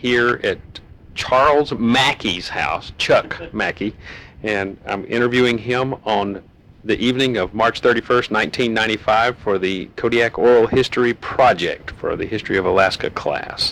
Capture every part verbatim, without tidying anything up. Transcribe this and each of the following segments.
here at Charles Mackey's house, Chuck Mackey, and I'm interviewing him on the evening of March thirty-first, nineteen ninety-five for the Kodiak Oral History Project for the History of Alaska class.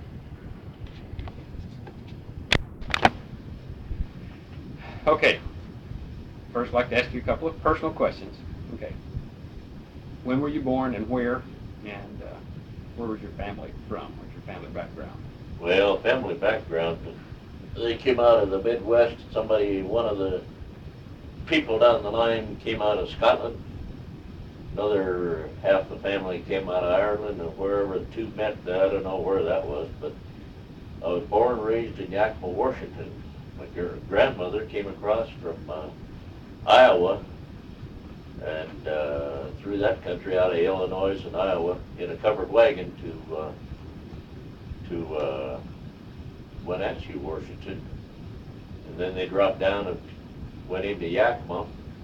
Okay. First, I'd like to ask you a couple of personal questions. Okay. When were you born and where? And uh, where was your family from? What's your family background? Well, family background, they came out of the Midwest. Somebody, one of the people down the line came out of Scotland. Another half the family came out of Ireland, or wherever the two met. I don't know where that was, but I was born and raised in Yakima, Washington. My grandmother came across from uh, Iowa and uh, through that country out of Illinois and Iowa in a covered wagon to uh, to uh, Wenatchee, Washington, and then they dropped down and went into Yakima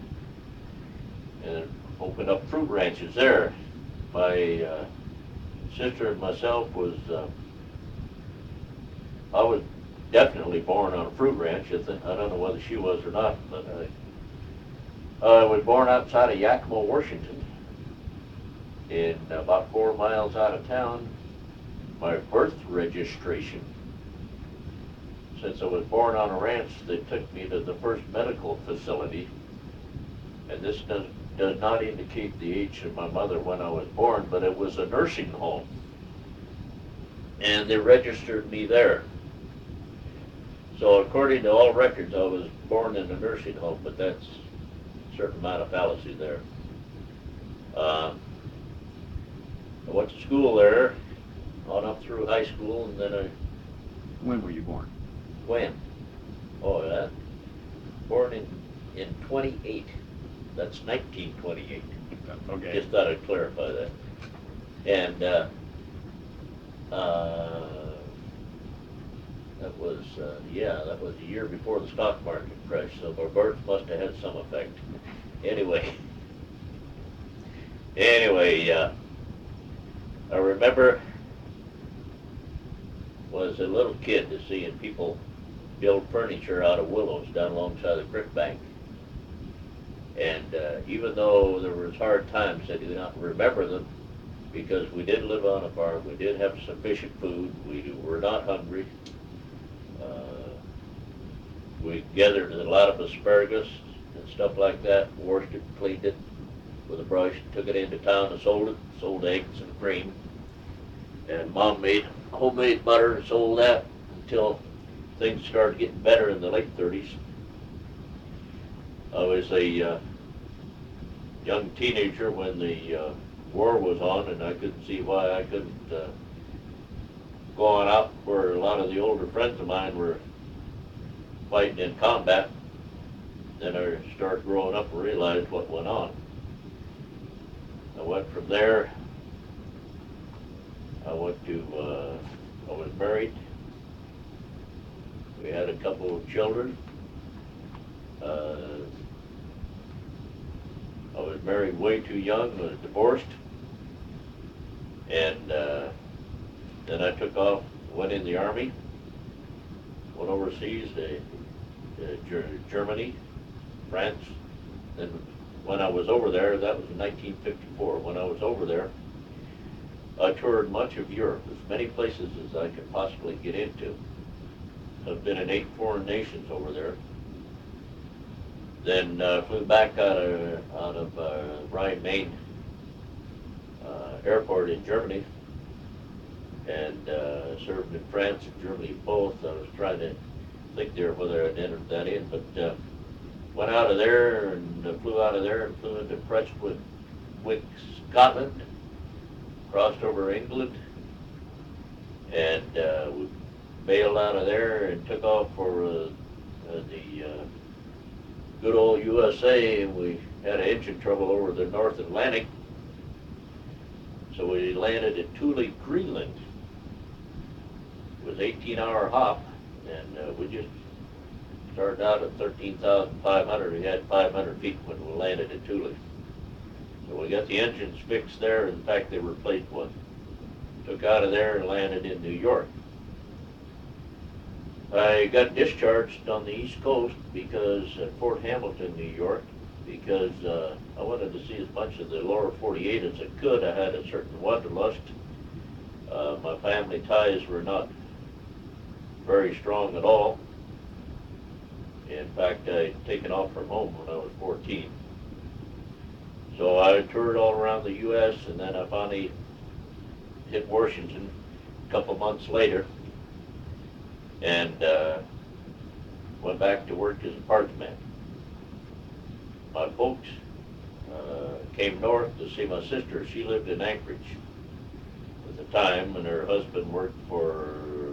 and opened up fruit ranches there. My uh, sister and myself was uh, I was definitely born on a fruit ranch. I don't know whether she was or not, but I, I was born outside of Yakima, Washington, in about four miles out of town. My birth registration, since I was born on a ranch, they took me to the first medical facility, and this does, does not indicate the age of my mother when I was born, but it was a nursing home, and they registered me there. So according to all records, I was born in a nursing home, but that's a certain amount of fallacy there. Uh, I went to school there, on up through high school, and then I... When were you born? When? Oh, yeah. Born in, in twenty-eight. That's nineteen twenty-eight. Okay. Just thought I'd clarify that. And uh, uh, that was, uh, yeah, that was a year before the stock market crashed, so my birth must have had some effect. Anyway, anyway, uh, I remember was a little kid to seeing people build furniture out of willows down alongside the creek bank. And uh, even though there was hard times, I do not remember them because we did live on a farm, we did have sufficient food, we were not hungry. Uh, we gathered a lot of asparagus and stuff like that, washed it, cleaned it with a brush, took it into town and sold it, sold eggs and cream. And Mom made homemade butter and sold that until things started getting better in the late thirties. I was a uh, young teenager when the uh, war was on, and I couldn't see why I couldn't uh, go on out where a lot of the older friends of mine were fighting in combat. Then I started growing up and realized what went on. I went from there. I went to, uh, I was married. We had a couple of children. Uh, I was married way too young, was divorced. And uh, then I took off, went in the Army, went overseas to uh, Germany, France. Then when I was over there, that was in nineteen fifty-four, when I was over there, I toured much of Europe, as many places as I could possibly get into. I've been in eight foreign nations over there. Then uh, flew back out of, out of uh, Rhein-Main uh, airport in Germany and uh, served in France and Germany both. I was trying to think there whether I'd entered that in, but uh, went out of there and uh, flew out of there and flew into Prestwick, Scotland, crossed over England, and uh, we bailed out of there and took off for uh, uh, the uh, good old U S A, and we had engine trouble over the North Atlantic, so we landed at Thule, Greenland. It was an eighteen hour hop, and uh, we just started out at thirteen thousand five hundred. We had five hundred feet when we landed at Thule. So we got the engines fixed there. In fact, they replaced one. Took out of there and landed in New York. I got discharged on the East Coast because at Fort Hamilton, New York, because uh, I wanted to see as much of the lower forty-eight as I could. I had a certain wanderlust. Uh, my family ties were not very strong at all. In fact, I'd taken off from home when I was fourteen. So I toured all around the U S and then I finally hit Washington a couple months later and uh, went back to work as a parts man. My folks uh, came north to see my sister. She lived in Anchorage at the time, and her husband worked for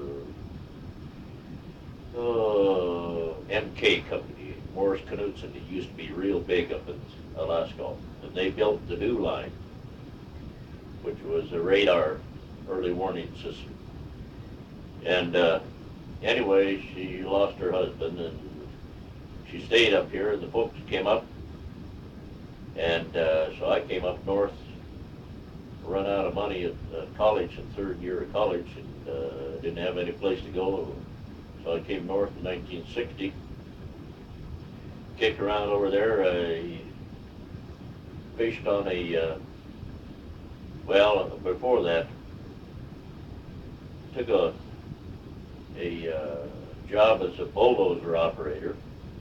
uh, M K Company, Morris Knudsen. It used to be real big up in Alaska. And they built the new line, which was a radar early warning system. And uh, anyway, she lost her husband, and she stayed up here, and the folks came up. And uh, so I came up north, run out of money at uh, college, in third year of college, and uh, didn't have any place to go. So I came north in nineteen sixty, kicked around over there. I fished on a, uh, well, before that, took a, a uh, job as a bulldozer operator,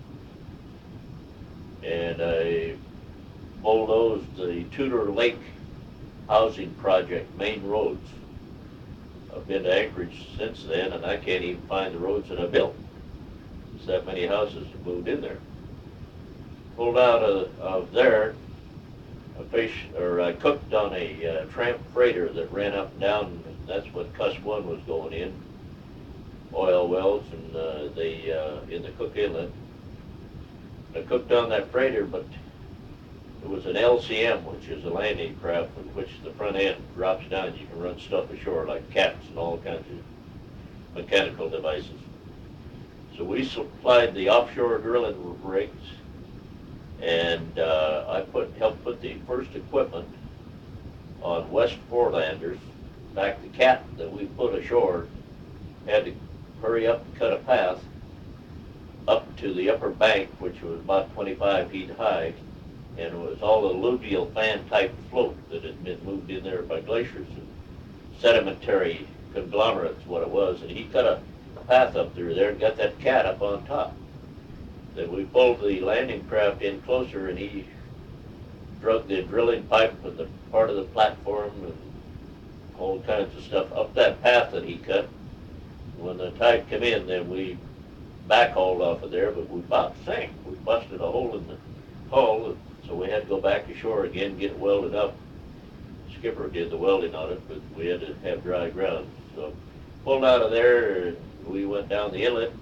and I bulldozed the Tudor Lake housing project, main roads. I've been to Anchorage since then, and I can't even find the roads that I built. There's that many houses that moved in there. Pulled out of, of there, I fished, or I cooked on a uh, tramp freighter that ran up and down. That's what Cuss One was going in, oil wells, and uh, they uh, in the Cook Inlet. I cooked on that freighter, but it was an L C M, which is a landing craft in which the front end drops down. You can run stuff ashore like cats and all kinds of mechanical devices. So we supplied the offshore drilling rigs, and uh, I put helped put the first equipment on West Forelanders. In fact, the cat that we put ashore had to hurry up and cut a path up to the upper bank, which was about twenty-five feet high, and it was all alluvial fan type float that had been moved in there by glaciers and sedimentary conglomerates, what it was. And he cut a path up through there and got that cat up on top. Then we pulled the landing craft in closer, and he drug the drilling pipe with the part of the platform and all kinds of stuff up that path that he cut. When the tide came in, then we backhauled off of there, but we about sank. We busted a hole in the hull, so we had to go back ashore again, get it welded up. Skipper did the welding on it, but we had to have dry ground. So pulled out of there, and we went down the inlet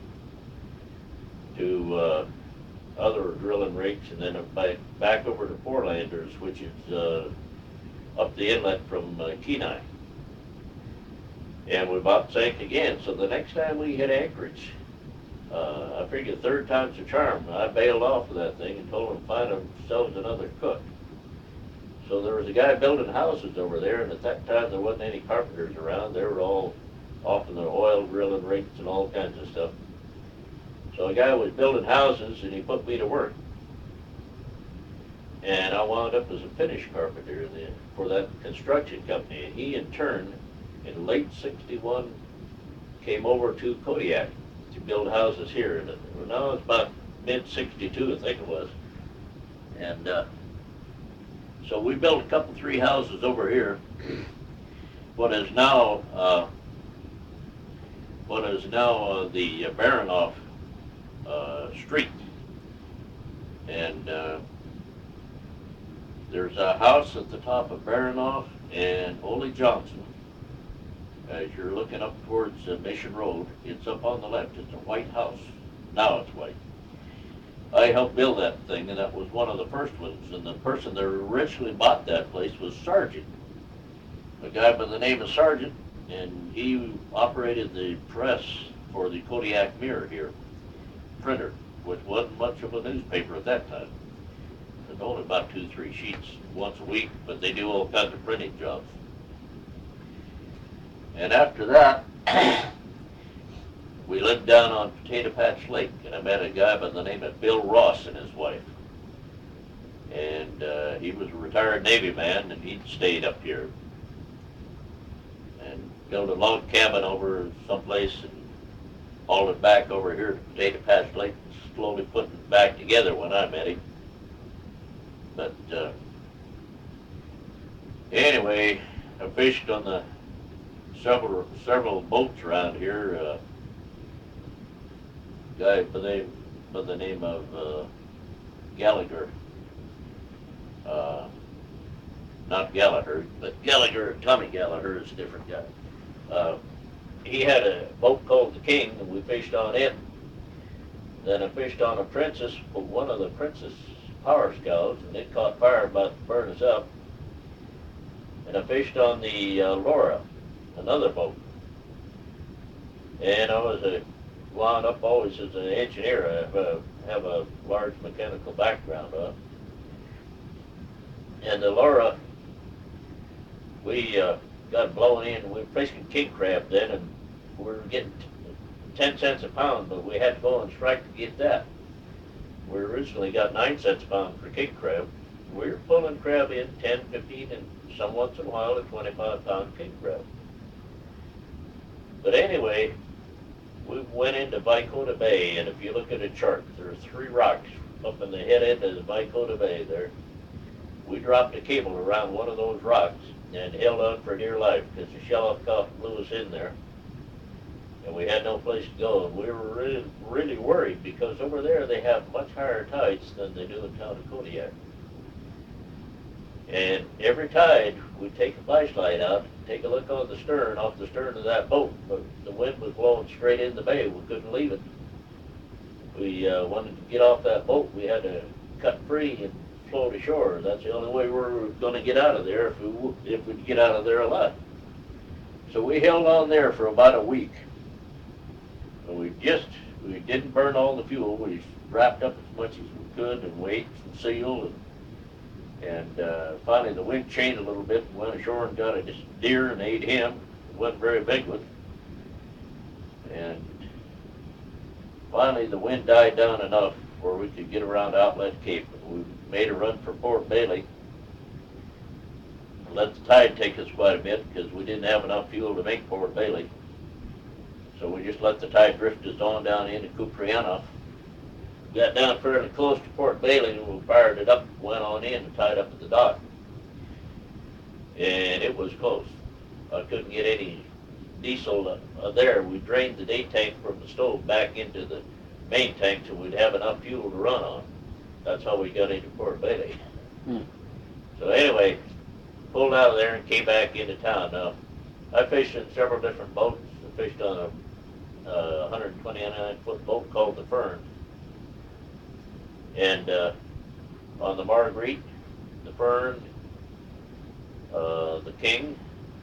to uh, other drilling rigs, and then back, back over to Forelanders, which is uh, up the inlet from uh, Kenai. And we about sank again. So the next time we hit Anchorage, uh, I figured third time's a charm. I bailed off of that thing and told them to find themselves another cook. So there was a guy building houses over there, and at that time there wasn't any carpenters around. They were all off in the oil drilling rigs and all kinds of stuff. So a guy was building houses, and he put me to work. And I wound up as a finish carpenter for that construction company. And he, in turn, in late sixty-one, came over to Kodiak to build houses here. And now it's about mid sixty-two, I think it was. And uh, so we built a couple, three houses over here. What is now, uh, what is now uh, the uh, Baranoff uh, Street. And uh, there's a house at the top of Baranoff and Ole Johnson. As you're looking up towards uh, Mission Road, it's up on the left. It's a white house. Now it's white. I helped build that thing, and that was one of the first ones. And the person that originally bought that place was Sargent, a guy by the name of Sargent, and he operated the press for the Kodiak Mirror here, printer, which wasn't much of a newspaper at that time. It's only about two, three sheets once a week, but they do all kinds of printing jobs. And after that, we lived down on Potato Patch Lake, and I met a guy by the name of Bill Ross and his wife. And uh, he was a retired Navy man, and he'd stayed up here and built a log cabin over someplace and hauled it back over here to Potato Patch Lake, slowly putting it back together when I met him. But uh, anyway, I fished on the several several boats around here. Uh, guy by the name, by the name of uh, Gallagher. Uh, not Gallagher, but Gallagher, Tommy Gallagher is a different guy. Uh, he had a boat called the King, and we fished on it. Then I fished on a Princess, one of the Princess Power Scows, and it caught fire about to burn us up. And I fished on the uh, Laura, another boat. And I was a, wound up always as an engineer. I have a, have a large mechanical background on. And the Laura, we uh, got blown in. We were fishing king crab then, and we were getting ten cents a pound, but we had to go on strike to get that. We originally got nine cents a pound for king crab. We were pulling crab in ten, fifteen, and some once in a while a twenty-five pound king crab. But anyway, we went into Vicota Bay, and if you look at a chart, there are three rocks up in the head end of the Vicota Bay there. We dropped a cable around one of those rocks and held on for dear life because the shell-off blew us in there. And we had no place to go, and we were really, really worried because over there they have much higher tides than they do in town of Kodiak. And every tide, we'd take a flashlight out, take a look on the stern, off the stern of that boat, but the wind was blowing straight in the bay. We couldn't leave it. We uh, wanted to get off that boat. We had to cut free and float ashore. That's the only way we were going to get out of there if we if we'd get out of there alive. So we held on there for about a week. And we just, we didn't burn all the fuel. We wrapped up as much as we could and weights and seal. And, and uh, finally the wind changed a little bit and went ashore and got a deer and ate him. It wasn't a very big one. And finally the wind died down enough where we could get around Outlet Cape. We made a run for Port Bailey. Let the tide take us quite a bit because we didn't have enough fuel to make Port Bailey. So we just let the tide drift us on down into Cupriana. Got down fairly close to Port Bailey and we fired it up, went on in and tied up at the dock. And it was close. I couldn't get any diesel uh, there. We drained the day tank from the stove back into the main tank so we'd have enough fuel to run on. That's how we got into Port Bailey. Hmm. So anyway, pulled out of there and came back into town. Now, I fished in several different boats. I fished on a uh, one hundred twenty-nine foot boat called the Fern. And uh, on the Marguerite, the Fern, uh, the King,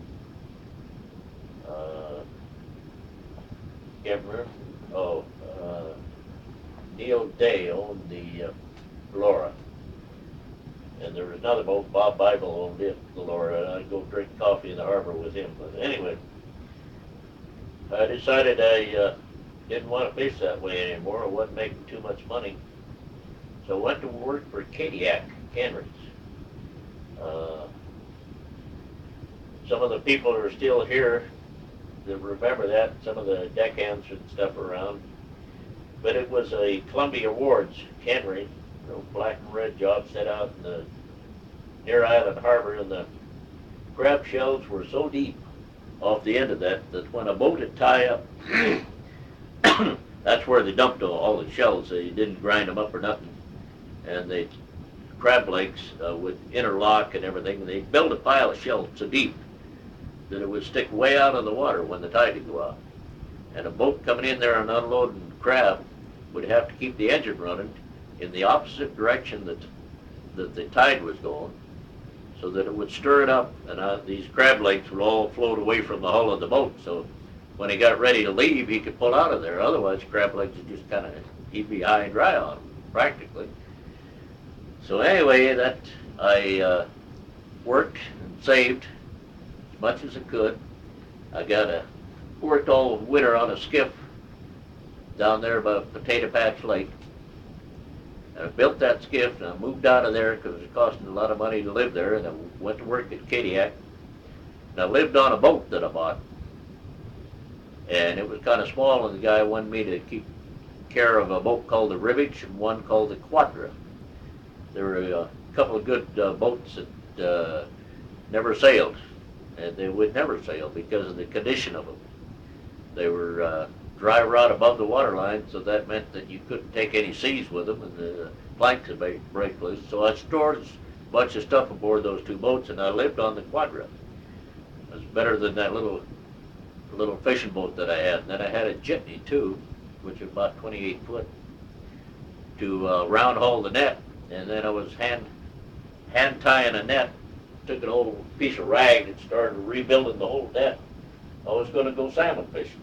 uh, can't remember, oh, uh, Neil Day owned the uh, Laura. And there was another boat, Bob Bible owned it, the Laura, and I'd go drink coffee in the harbor with him. But anyway, I decided I uh, didn't want to fish that way anymore. I wasn't making too much money. So I went to work for Kodiak Canneries. Uh, some of the people who are still here that remember that, some of the deckhands and stuff around. But it was a Columbia Awards cannery, you know, black and red job set out in the near Island Harbor, and the crab shells were so deep off the end of that that when a boat would tie up, that's where they dumped all, all the shells. They didn't grind them up or nothing. And the crab legs uh, would interlock and everything. And they'd build a pile of shells so deep that it would stick way out of the water when the tide would go out. And a boat coming in there and unloading crab would have to keep the engine running in the opposite direction that, that the tide was going, so that it would stir it up, and uh, these crab legs would all float away from the hull of the boat. So when he got ready to leave, he could pull out of there. Otherwise, crab legs would just kind of, he'd be high and dry on them, practically. So anyway, that I uh, worked and saved as much as I could. I got a, worked all winter on a skiff down there by Potato Patch Lake. And I built that skiff, and I moved out of there because it was costing a lot of money to live there, and I went to work at Kodiak. And I lived on a boat that I bought. And it was kind of small, and the guy wanted me to keep care of a boat called the Rivage and one called the Quadra. There were a couple of good uh, boats that uh, never sailed, and they would never sail because of the condition of them. They were uh, dry rot above the waterline, so that meant that you couldn't take any seas with them, and the planks would break break loose. So I stored a bunch of stuff aboard those two boats, and I lived on the Quadra. It was better than that little little fishing boat that I had. And then I had a jitney too, which was about twenty-eight foot, to uh, round haul the net. And then I was hand hand tying a net, took an old piece of rag and started rebuilding the whole net. I was going to go salmon fishing.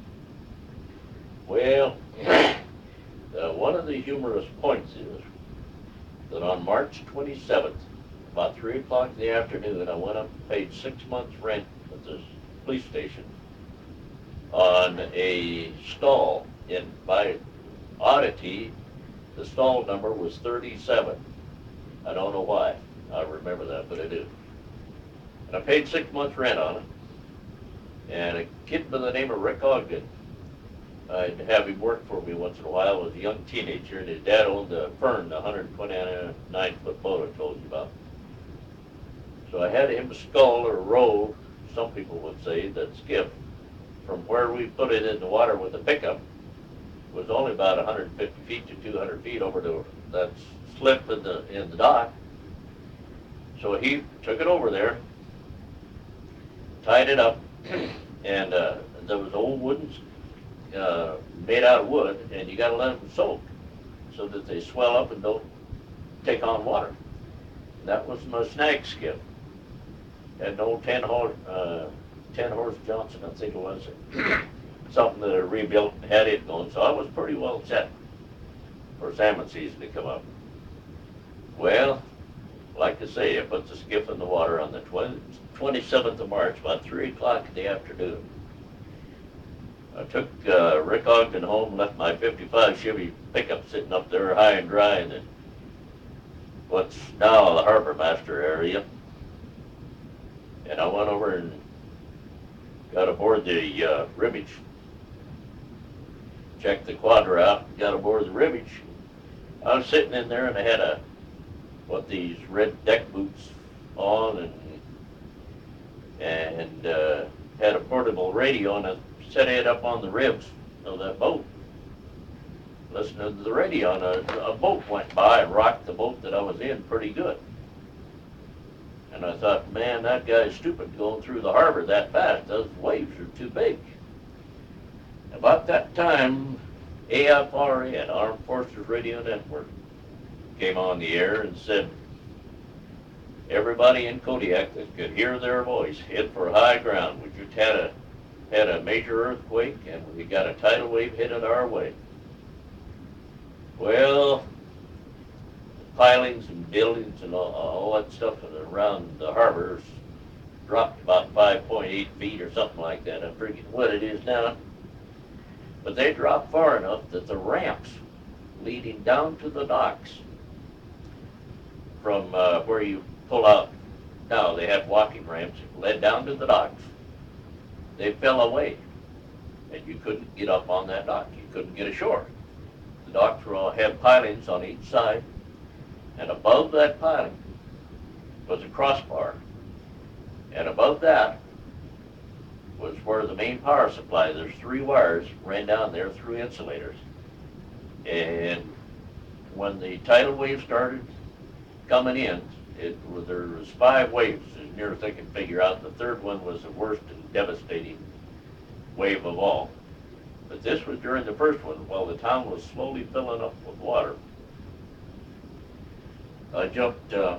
Well, uh, one of the humorous points is that on March twenty-seventh, about three o'clock in the afternoon, I went up and paid six months rent at this police station on a stall. And by oddity, the stall number was thirty-seven. I don't know why. I remember that, but I do. And I paid six months rent on it. And a kid by the name of Rick Ogden, I'd have him work for me once in a while. He was a young teenager, and his dad owned the Fern, the one hundred twenty-nine foot boat I told you about. So I had him scull or row, some people would say, that skiff from where we put it in the water with the pickup was only about one hundred fifty feet to two hundred feet over to that slip in the in the dock. So he took it over there, tied it up, and uh, there was old wooden uh, made out of wood, and you got to let them soak so that they swell up and don't take on water. And that was my snag skiff. Had an old ten horse uh, ten horse Johnson, I think it was, something that I rebuilt and had it going. So I was pretty well set for salmon season to come up. Well, like I say, I put the skiff in the water on the twenty-seventh of March, about three o'clock in the afternoon. I took uh, Rick Ogden home, left my fifty-five Chevy pickup sitting up there high and dry in the, what's now the Harbor Master area. And I went over and got aboard the uh, Rivage. Checked the Quadra out, got aboard the Rivage. I was sitting in there, and I had a what these red deck boots on, and and uh, had a portable radio, and I set it up on the ribs of that boat, listening to the radio. And a, a boat went by and rocked the boat that I was in pretty good. And I thought, man, that guy's stupid going through the harbor that fast. Those waves are too big. About that time, A F R N, Armed Forces Radio Network, came on the air and said, everybody in Kodiak that could hear their voice, head for high ground. We just had a had a major earthquake, and we got a tidal wave headed our way. Well, pilings and buildings and all, all that stuff around the harbors dropped about five point eight feet or something like that. I forget what it is now. But they dropped far enough that the ramps leading down to the docks from uh, where you pull out, now they had walking ramps that led down to the docks. They fell away, and you couldn't get up on that dock. You couldn't get ashore. The docks were all, had pilings on each side, and above that piling was a crossbar. And above that was where the main power supply, there's three wires, ran down there through insulators. And when the tidal wave started coming in, it was, there was five waves, as near as I can figure out. The third one was the worst and devastating wave of all. But this was during the first one, while the town was slowly filling up with water. I jumped uh,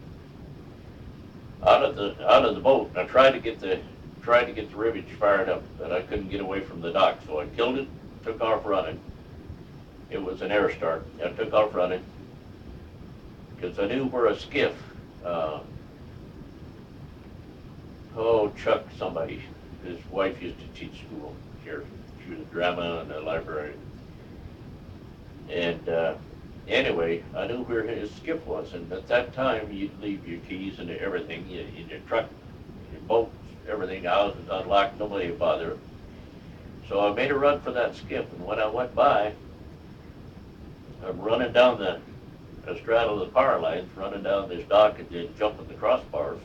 out of the out of the boat, and I tried to get the tried to get the rivage fired up, but I couldn't get away from the dock. So I killed it, took off running. It was an air start. I took off running because I knew where a skiff. Uh, oh, Chuck, somebody. His wife used to teach school here. She was a drama and a librarian. And uh, anyway, I knew where his skiff was, and at that time you'd leave your keys and everything in in your truck, your boat, everything out was unlocked, nobody would bother. So I made a run for that skiff, and when I went by, I'm running down the, I straddled the power lines, running down this dock and then jumping the crossbars.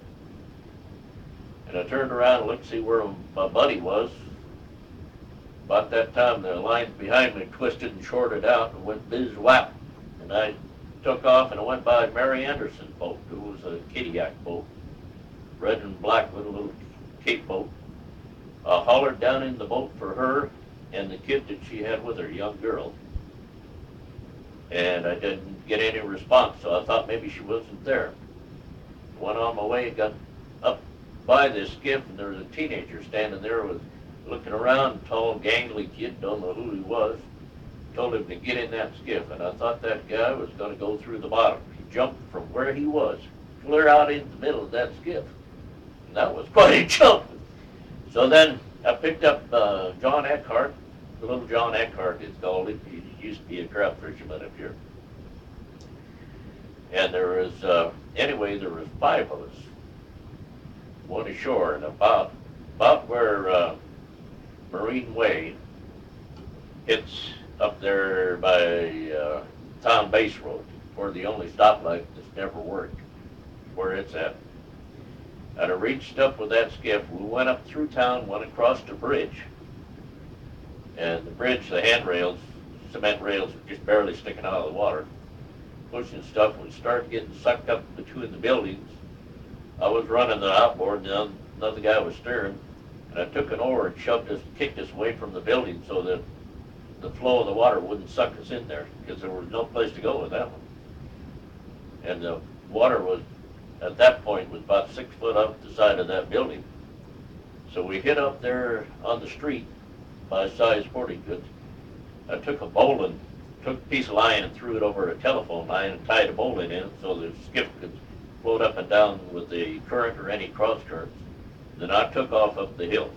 And I turned around and looked to see where my buddy was. About that time, the lines behind me twisted and shorted out and went biz whap. And I took off and I went by Mary Anderson's boat, who was a Kodiak boat, red and black with a little cape boat. I hollered down in the boat for her and the kid that she had with her, a young girl. And I didn't get any response, so I thought maybe she wasn't there. Went on my way, got up by this skiff, and there was a teenager standing there with looking around, tall, gangly kid, don't know who he was. Told him to get in that skiff, and I thought that guy was going to go through the bottom. He jumped from where he was, clear out in the middle of that skiff. And that was quite a jump. So then I picked up uh, John Eckhart, the little John Eckhart is called. He used to be a trout fisherman up here. And there was, uh, anyway, there was five of us, one ashore, and about, about where uh, Marine Way hits up there by uh, Town Base Road, where the only stoplight that's never worked, where it's at. And I reached up with that skiff. We went up through town, went across the bridge. And the bridge, the handrails, cement rails were just barely sticking out of the water. Pushing stuff, we started getting sucked up between the buildings. I was running the outboard, and another guy was steering. And I took an oar and shoved us, kicked us away from the building so that the flow of the water wouldn't suck us in there, because there was no place to go with that one. And the water was, at that point, was about six foot up the side of that building. So we hit up there on the street by Size Sporting Goods. I took a bowline, took a piece of line and threw it over a telephone line and tied a bowline in it so the skiff could float up and down with the current or any cross currents. Then I took off up the hill.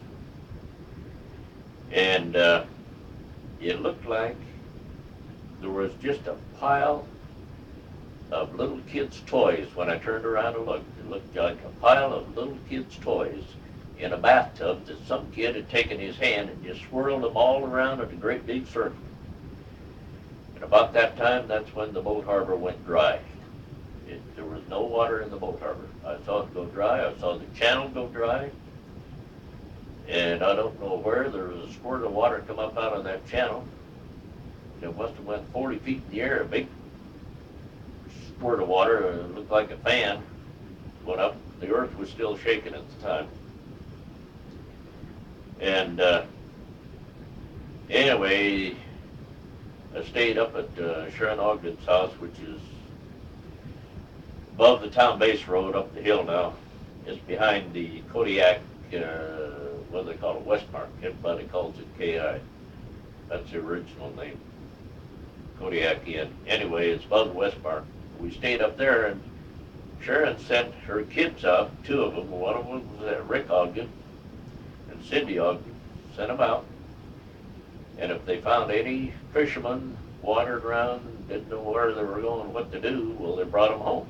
And uh, it looked like there was just a pile of little kids' toys when I turned around and looked. It looked like a pile of little kids' toys in a bathtub that some kid had taken his hand and just swirled them all around in a great big circle. And about that time, that's when the boat harbor went dry. It, there was no water in the boat harbor. I saw it go dry. I saw the channel go dry. And I don't know where, there was a squirt of water come up out of that channel. It must have went forty feet in the air, a big squirt of water, it looked like a fan, went up. The earth was still shaking at the time. And uh, anyway, I stayed up at uh, Sharon Ogden's house, which is above the Town Base Road up the hill now. It's behind the Kodiak, uh, what do they call it, Westmark. Everybody calls it K I. That's the original name, Kodiak Inn. Anyway, it's above the Westmark. We stayed up there, and Sharon sent her kids out, two of them. One of them was uh, Rick Ogden, and Cindy Ogden, sent them out. And if they found any fishermen wandered around and didn't know where they were going, what to do, well, they brought them home.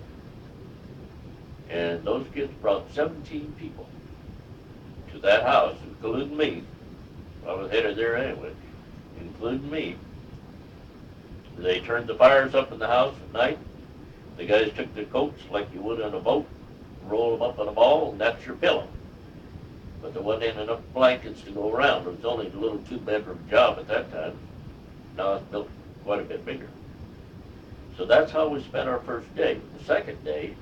And those kids brought seventeen people to that house, including me. I was headed there anyway, including me. They turned the fires up in the house at night. The guys took their coats like you would on a boat, roll them up on a ball, and that's your pillow. But there wasn't enough blankets to go around. It was only a little two-bedroom job at that time. Now it's built quite a bit bigger. So that's how we spent our first day. The second day,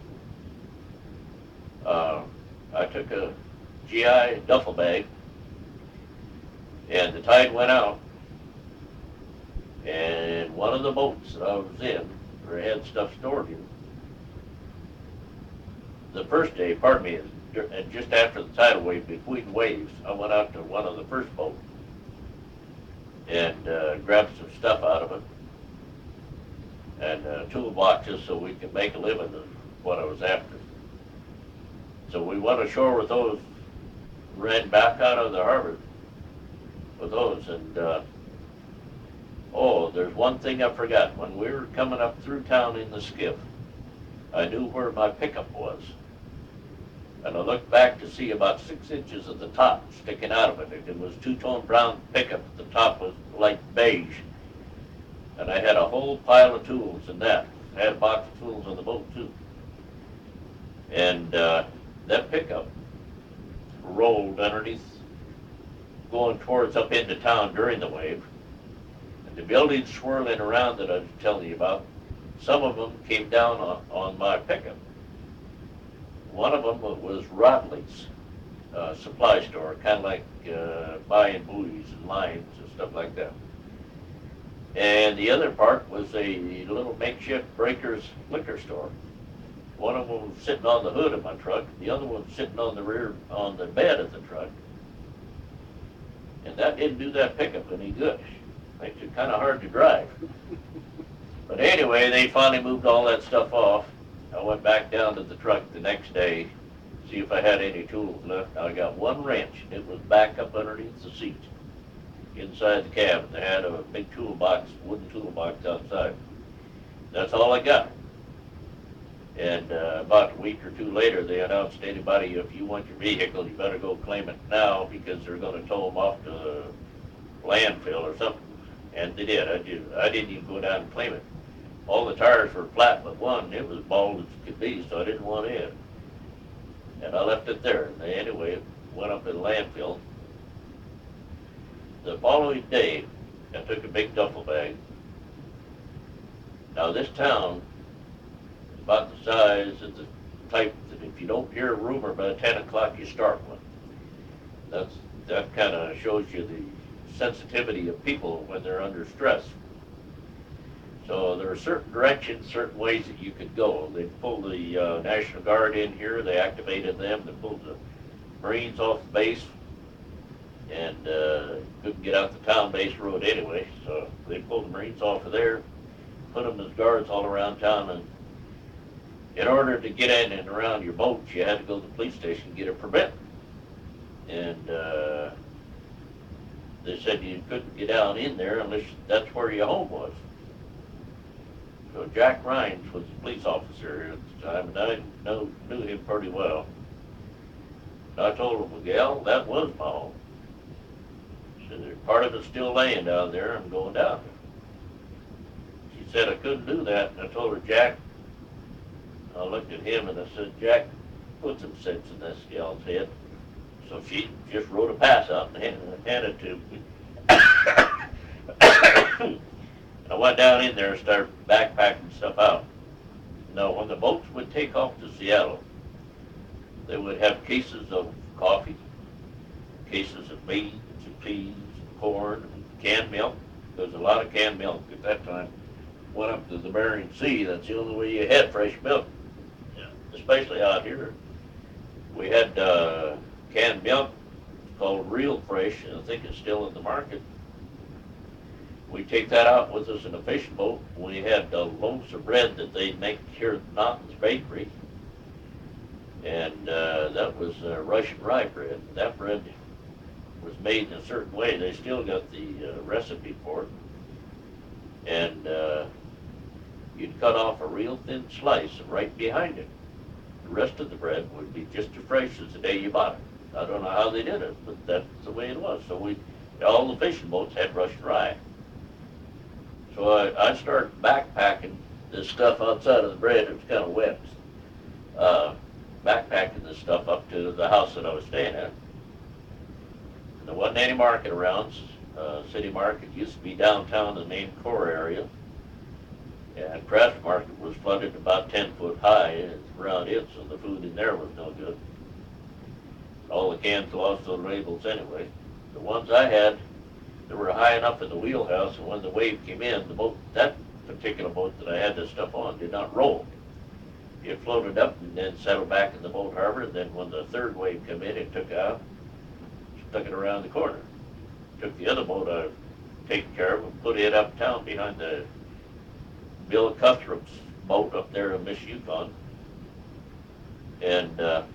uh, I took a G I duffel bag, and the tide went out, and one of the boats that I was in, or had stuff stored in, the first day, pardon me, and just after the tidal wave, between waves, I went out to one of the first boats and uh, grabbed some stuff out of it, and uh, toolboxes so we could make a living is what I was after. So we went ashore with those, ran back out of the harbor with those, and uh, oh, Oh, there's one thing I forgot. When we were coming up through town in the skiff, I knew where my pickup was. And I looked back to see about six inches of the top sticking out of it. It was two-tone brown pickup. The top was light beige. And I had a whole pile of tools in that. I had a box of tools on the boat, too. And uh, that pickup rolled underneath, going towards up into town during the wave. And the buildings swirling around that I was telling you about, some of them came down on, on my pickup. One of them was Rodley's uh, supply store, kind of like uh, buying buoys and lines and stuff like that. And the other part was a little makeshift breaker's liquor store. One of them was sitting on the hood of my truck, the other one was sitting on the rear, on the bed of the truck. And that didn't do that pickup any good. Makes it kind of hard to drive. But anyway, they finally moved all that stuff off. I went back down to the truck the next day, see if I had any tools left. I got one wrench. It was back up underneath the seat, inside the cabin. They had a big toolbox, wooden toolbox outside. That's all I got. And uh, about a week or two later, they announced to anybody, if you want your vehicle, you better go claim it now because they're going to tow them off to the landfill or something. And they did. I, did. I didn't even go down and claim it. All the tires were flat but one. It was bald as could be, so I didn't want it. And I left it there. And anyway, it went up to the landfill. The following day, I took a big duffel bag. Now this town is about the size of the type that if you don't hear a rumor by ten o'clock, you start one. That's, that kind of shows you the sensitivity of people when they're under stress. So there are certain directions, certain ways that you could go. They pulled the uh, National Guard in here, they activated them, they pulled the Marines off the base, and uh, couldn't get out the town base road anyway, so they pulled the Marines off of there, put them as guards all around town, and in order to get in and around your boat, you had to go to the police station and get a permit. And uh, they said you couldn't get down in there unless that's where your home was. So Jack Rhines was a police officer at the time, and I know, knew him pretty well. And I told him, Miguel, that was my home. He said, part of it's still laying down there, I'm going down there. She said I couldn't do that, and I told her, Jack, I looked at him and I said, Jack, put some sense in this gal's head. So she just wrote a pass out and handed, handed it to me. I went down in there and started backpacking stuff out. Now, when the boats would take off to Seattle, they would have cases of coffee, cases of beans and peas and corn and canned milk. There was a lot of canned milk at that time. Went up to the Bering Sea. That's the only way you had fresh milk, especially out here. We had uh, canned milk called Real Fresh, and I think it's still in the market. We take that out with us in a fishing boat. We had uh, loaves of bread that they make here at Naughton's Bakery. And uh, that was uh, Russian rye bread. That bread was made in a certain way. They still got the uh, recipe for it. And uh, you'd cut off a real thin slice and right behind it, the rest of the bread would be just as fresh as the day you bought it. I don't know how they did it, but that's the way it was. So we, all the fishing boats had Russian rye. So I, I started backpacking this stuff outside of the bread. It was kind of wet. Uh, backpacking this stuff up to the house that I was staying at. And there wasn't any market around. Uh, City Market used to be downtown in the main core area. And Craft Market was flooded about ten foot high around it, so the food in there was no good. All the cans lost their labels anyway. The ones I had, they were high enough in the wheelhouse, and when the wave came in, the boat, that particular boat that I had this stuff on, did not roll. It floated up and then settled back in the boat harbor, and then when the third wave came in, it took out, stuck it around the corner. Took the other boat I've taken care of and put it uptown behind the Bill Cuthrop's boat up there in Miss Yukon. And, uh,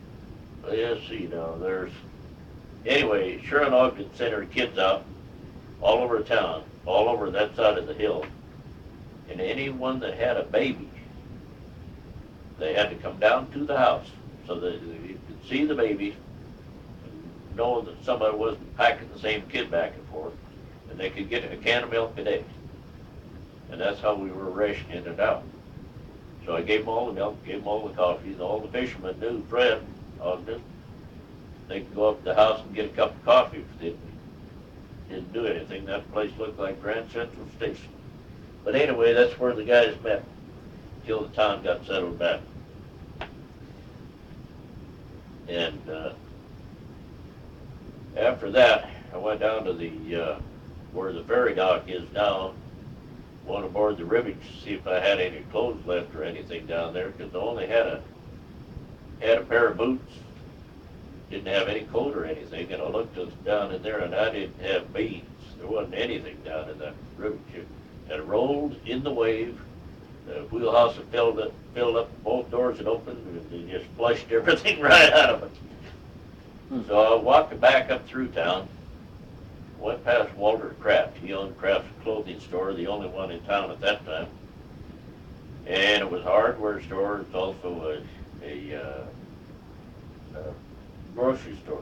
let's see now, there's, anyway, Sharon Ogden sent her kids out all over town, all over that side of the hill. And anyone that had a baby, they had to come down to the house so that you could see the baby and know that somebody wasn't packing the same kid back and forth, and they could get a can of milk a day. And that's how we were rationing it out. So I gave them all the milk, gave them all the coffee, and all the fishermen knew Fred, Ogden, they could go up to the house and get a cup of coffee if they didn't do anything. That place looked like Grand Central Station. But anyway, that's where the guys met till the town got settled back. And uh, after that, I went down to the uh, where the ferry dock is now, went aboard the ribbage to see if I had any clothes left or anything down there, because I only had a had a pair of boots, didn't have any coat or anything, and I looked down in there and I didn't have beans. There wasn't anything down in that ribbage. And it rolled in the wave. The wheelhouse had filled up, filled up both doors had opened, and it just flushed everything right out of it. Hmm. So I walked back up through town, went past Walter Kraft. He owned Kraft's clothing store, the only one in town at that time. And it was a hardware store. It's also a, a, uh, a grocery store.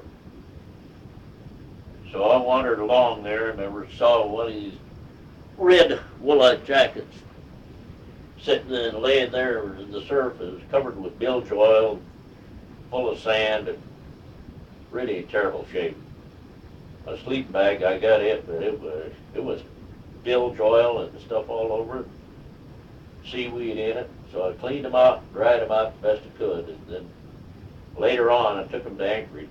So I wandered along there and I saw one of these red woolite jackets sitting and laying there in the surf. It was covered with bilge oil, full of sand, and really in terrible shape. A sleeping bag, I got it, but it was it was bilge oil and stuff all over it, seaweed in it. So I cleaned them out, dried them out the best I could, and then later on I took them to Anchorage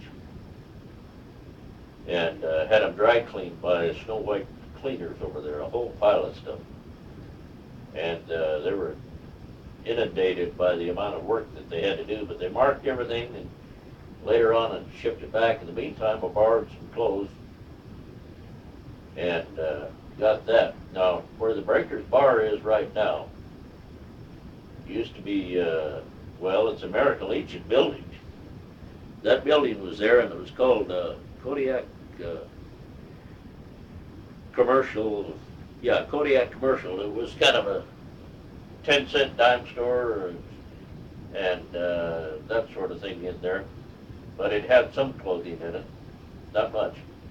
and uh, had them dry cleaned by Snow White cleaners over there, a whole pile of stuff. And uh, they were inundated by the amount of work that they had to do, but they marked everything and later on and shipped it back. In the meantime, I borrowed some clothes and uh, got that. Now, where the Breakers Bar is right now, used to be, uh, well, it's American Legion building. That building was there, and it was called uh, Kodiak uh, Commercial. Yeah, Kodiak Commercial. It was kind of a ten cent dime store and uh, that sort of thing in there. But it had some clothing in it, not much.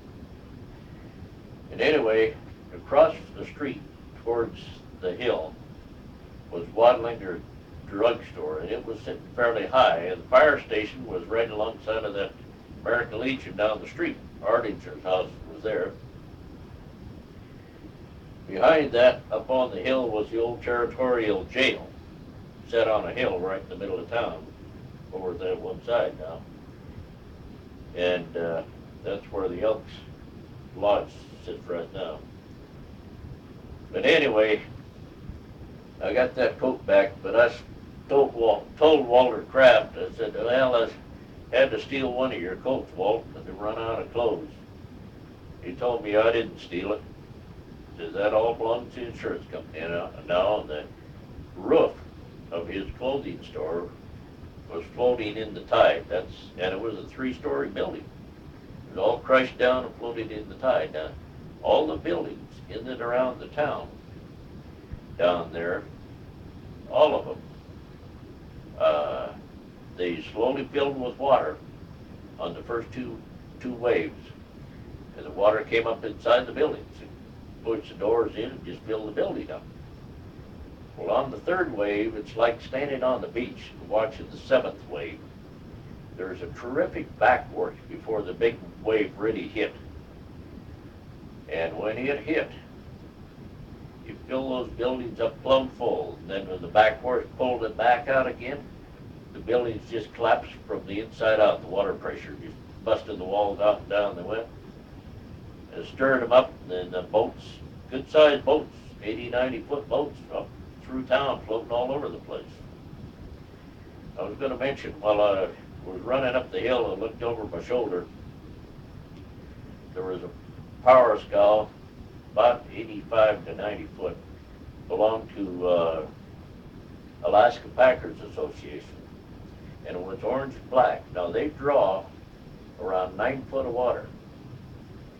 And anyway, across the street towards the hill was Wadlinger Drugstore, and it was sitting fairly high, and the fire station was right alongside of that American Legion down the street. Ardinger's house was there. Behind that, up on the hill, was the old territorial jail, set on a hill right in the middle of town, over that one side now. And uh, that's where the Elks Lodge sits right now. But anyway, I got that coat back, but I told, Walt, told Walter Kraft, I said, well, I had to steal one of your coats, Walt, because they run out of clothes. He told me I didn't steal it. He says, that all belongs to the insurance company. And uh, now the roof of his clothing store was floating in the tide. That's and it was a three-story building. It was all crushed down and floated in the tide. Now, all the buildings in and around the town down there, all of them, uh, they slowly filled with water on the first two two waves, and the water came up inside the buildings and pushed the doors in and just filled the building up. Well, on the third wave, it's like standing on the beach and watching the seventh wave. There's a terrific backwork before the big wave really hit. And when it hit, you fill those buildings up plumb full. And then when the backwork pulled it back out again, the buildings just collapsed from the inside out. The water pressure just busted the walls out and down they went. And stirred them up, and then the boats, good-sized boats, eighty, ninety foot boats, up through town, floating all over the place. I was going to mention, while I was running up the hill and looked over my shoulder, there was a power scow, about eighty-five to ninety foot, belonged to uh, Alaska Packers Association, and it was orange and black. Now they draw around nine foot of water,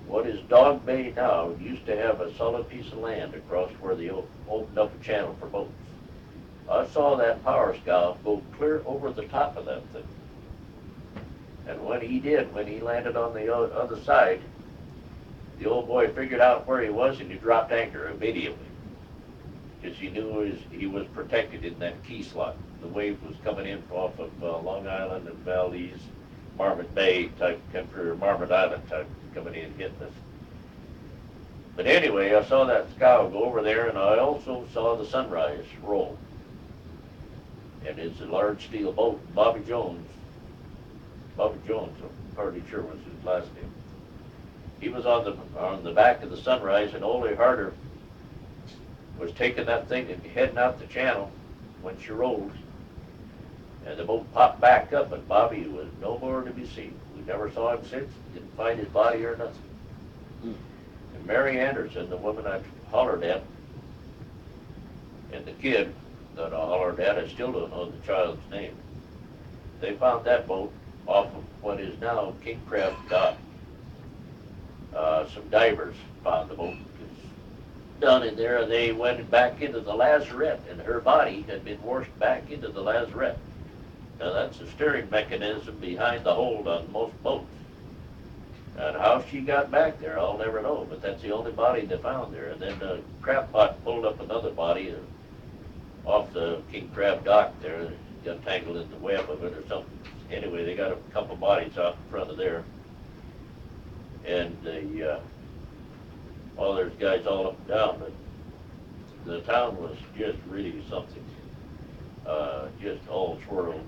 what is Dog Bay now used to have a solid piece of land across where they o- opened up a channel for boats. I saw that power scow go clear over the top of that thing. And when he did, when he landed on the o- other side, the old boy figured out where he was and he dropped anchor immediately. Because he knew he was, he was protected in that key slot. The wave was coming in off of uh, Long Island and Valdez, Marmot Bay type country, or Marmot Island type, coming in hitting us. But anyway, I saw that scow go over there, and I also saw the Sunrise roll. And it's a large steel boat. Bobby Jones, Bobby Jones, I'm hardly sure was his last name. He was on the on the back of the Sunrise, and Ole Harder was taking that thing and heading out the channel when she rolled. And the boat popped back up, and Bobby was no more to be seen. We never saw him since. Didn't find his body or nothing. Hmm. And Mary Anderson, the woman I hollered at, and the kid that I hollered at, I still don't know the child's name. They found that boat off of what is now King Crab Dock. Uh, some divers found the boat. Down in there, they went back into the lazarette, and her body had been washed back into the lazarette. Now that's the steering mechanism behind the hold on most boats. And how she got back there, I'll never know, but that's the only body they found there. And then the crab pot pulled up another body off the King Crab Dock there, got tangled in the web of it or something. Anyway, they got a couple bodies out in front of there. And the, uh, well, there's guys all up and down, but the town was just really something, uh, just all swirls.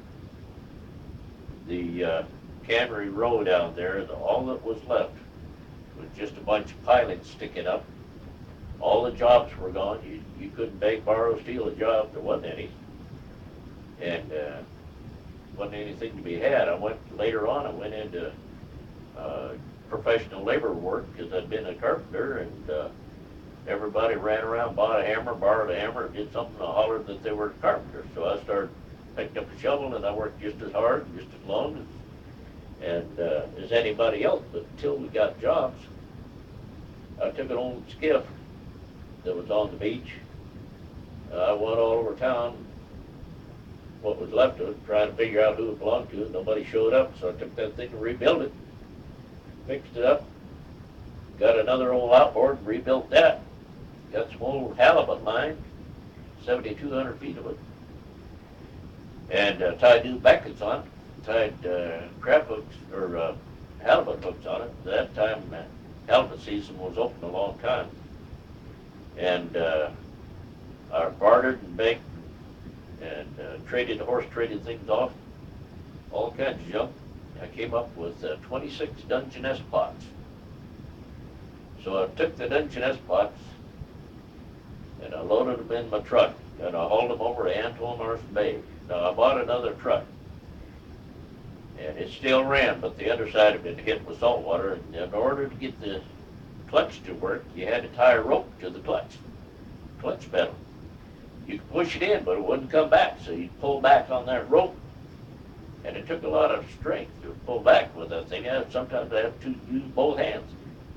The uh, Cannery Road down there, the, all that was left was just a bunch of pilings sticking up. All the jobs were gone. You, you couldn't beg, borrow, steal a job. There wasn't any. And uh, wasn't anything to be had. I went, later on, I went into uh, professional labor work because I'd been a carpenter, and uh, everybody ran around, bought a hammer, borrowed a hammer, did something to holler that they were a carpenter. So I started, picked up a shovel, and I worked just as hard, just as long as, and, uh, as anybody else. But until we got jobs, I took an old skiff that was on the beach. Uh, I went all over town, what was left of it, trying to figure out who it belonged to. Nobody showed up, so I took that thing and rebuilt it. Fixed it up, got another old outboard, rebuilt that, got some old halibut line, seventy-two hundred feet of it, and uh, tied new beckets on it, tied uh, crab hooks, or uh, halibut hooks on it. At that time, uh, halibut season was open a long time, and uh, I bartered and baked and uh, traded, horse traded things off, all kinds of junk. I came up with uh, twenty-six Dungeness pots. So I took the Dungeness pots and I loaded them in my truck, and I hauled them over to Antoine Larson Bay. Now I bought another truck, and it still ran, but the underside had been hit with salt water, and in order to get the clutch to work, you had to tie a rope to the clutch, clutch pedal. You could push it in, but it wouldn't come back, so you'd pull back on that rope. And it took a lot of strength to pull back with that thing. And sometimes I have to use both hands.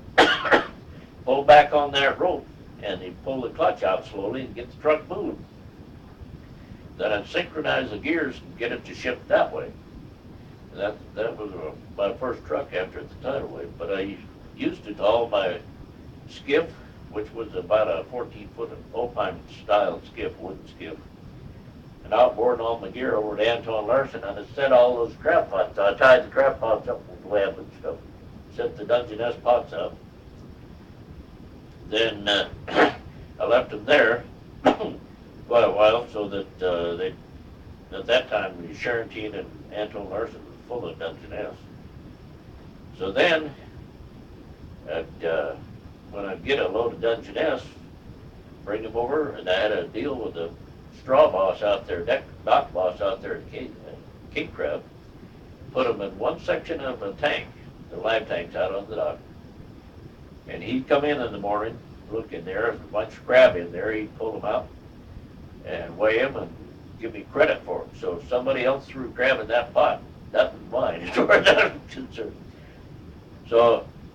Pull back on that rope, and you pull the clutch out slowly and get the truck moving. Then I'd synchronize the gears and get it to shift that way. And that that was uh, my first truck after the tidal wave. But I used it to haul my skiff, which was about a fourteen foot Opine style skiff, wooden skiff. And outboard all my gear over to Antoine Larson, and I set all those crab pots. I tied the crab pots up with web and stuff. Set the Dungeness pots up. Then uh, I left them there quite a while, so that uh, they, at that time, Sharontine and Antoine Larson was full of Dungeness. So then, I'd, uh, when I'd get a load of Dungeness, bring them over, and I had a deal with the straw boss out there, deck, dock boss out there at King, uh, King Crab, put them in one section of a tank, the live tanks out on the dock. And he'd come in in the morning, look in there, there's a bunch of crab in there, he'd pull them out and weigh them and give me credit for them. So if somebody else threw crab in that pot, that was mine, as far as I'm concerned. So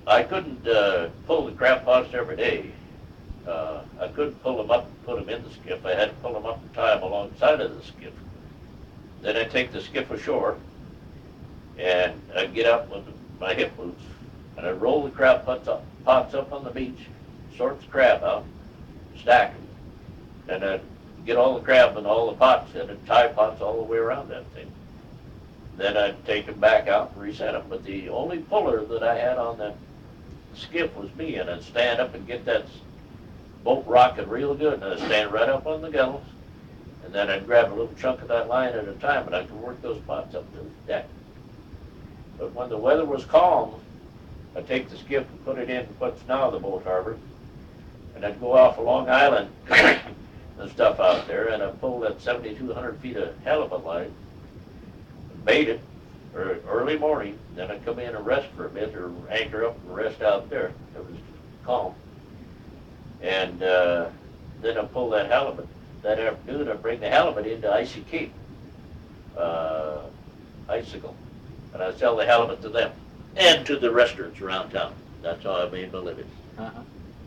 I couldn't uh, pull the crab pots every day. Uh, I couldn't pull them up and put them in the skiff. I had to pull them up and tie them alongside of the skiff. Then I'd take the skiff ashore, and I'd get up with my hip boots, and I'd roll the crab pots up, pots up on the beach, sort the crab out, stack them, and I'd get all the crab in all the pots, and I'd tie pots all the way around that thing. Then I'd take them back out and reset them. But the only puller that I had on that skiff was me, and I'd stand up and get that boat rocking real good, and I'd stand right up on the gunnels, and then I'd grab a little chunk of that line at a time, and I could work those pots up to the deck. But when the weather was calm, I'd take the skiff and put it in what's now the boat harbor, and I'd go off a Long Island and stuff out there, and I'd pull that seventy-two hundred feet of halibut line, and bait it for early morning, then I'd come in and rest for a bit, or anchor up and rest out there. It was calm. And uh, then I'd pull that halibut. That afternoon, I'd bring the halibut into Icy Cape, uh, Icicle, and I'd sell the halibut to them and to the restaurants around town. That's how I made my living. Uh-huh.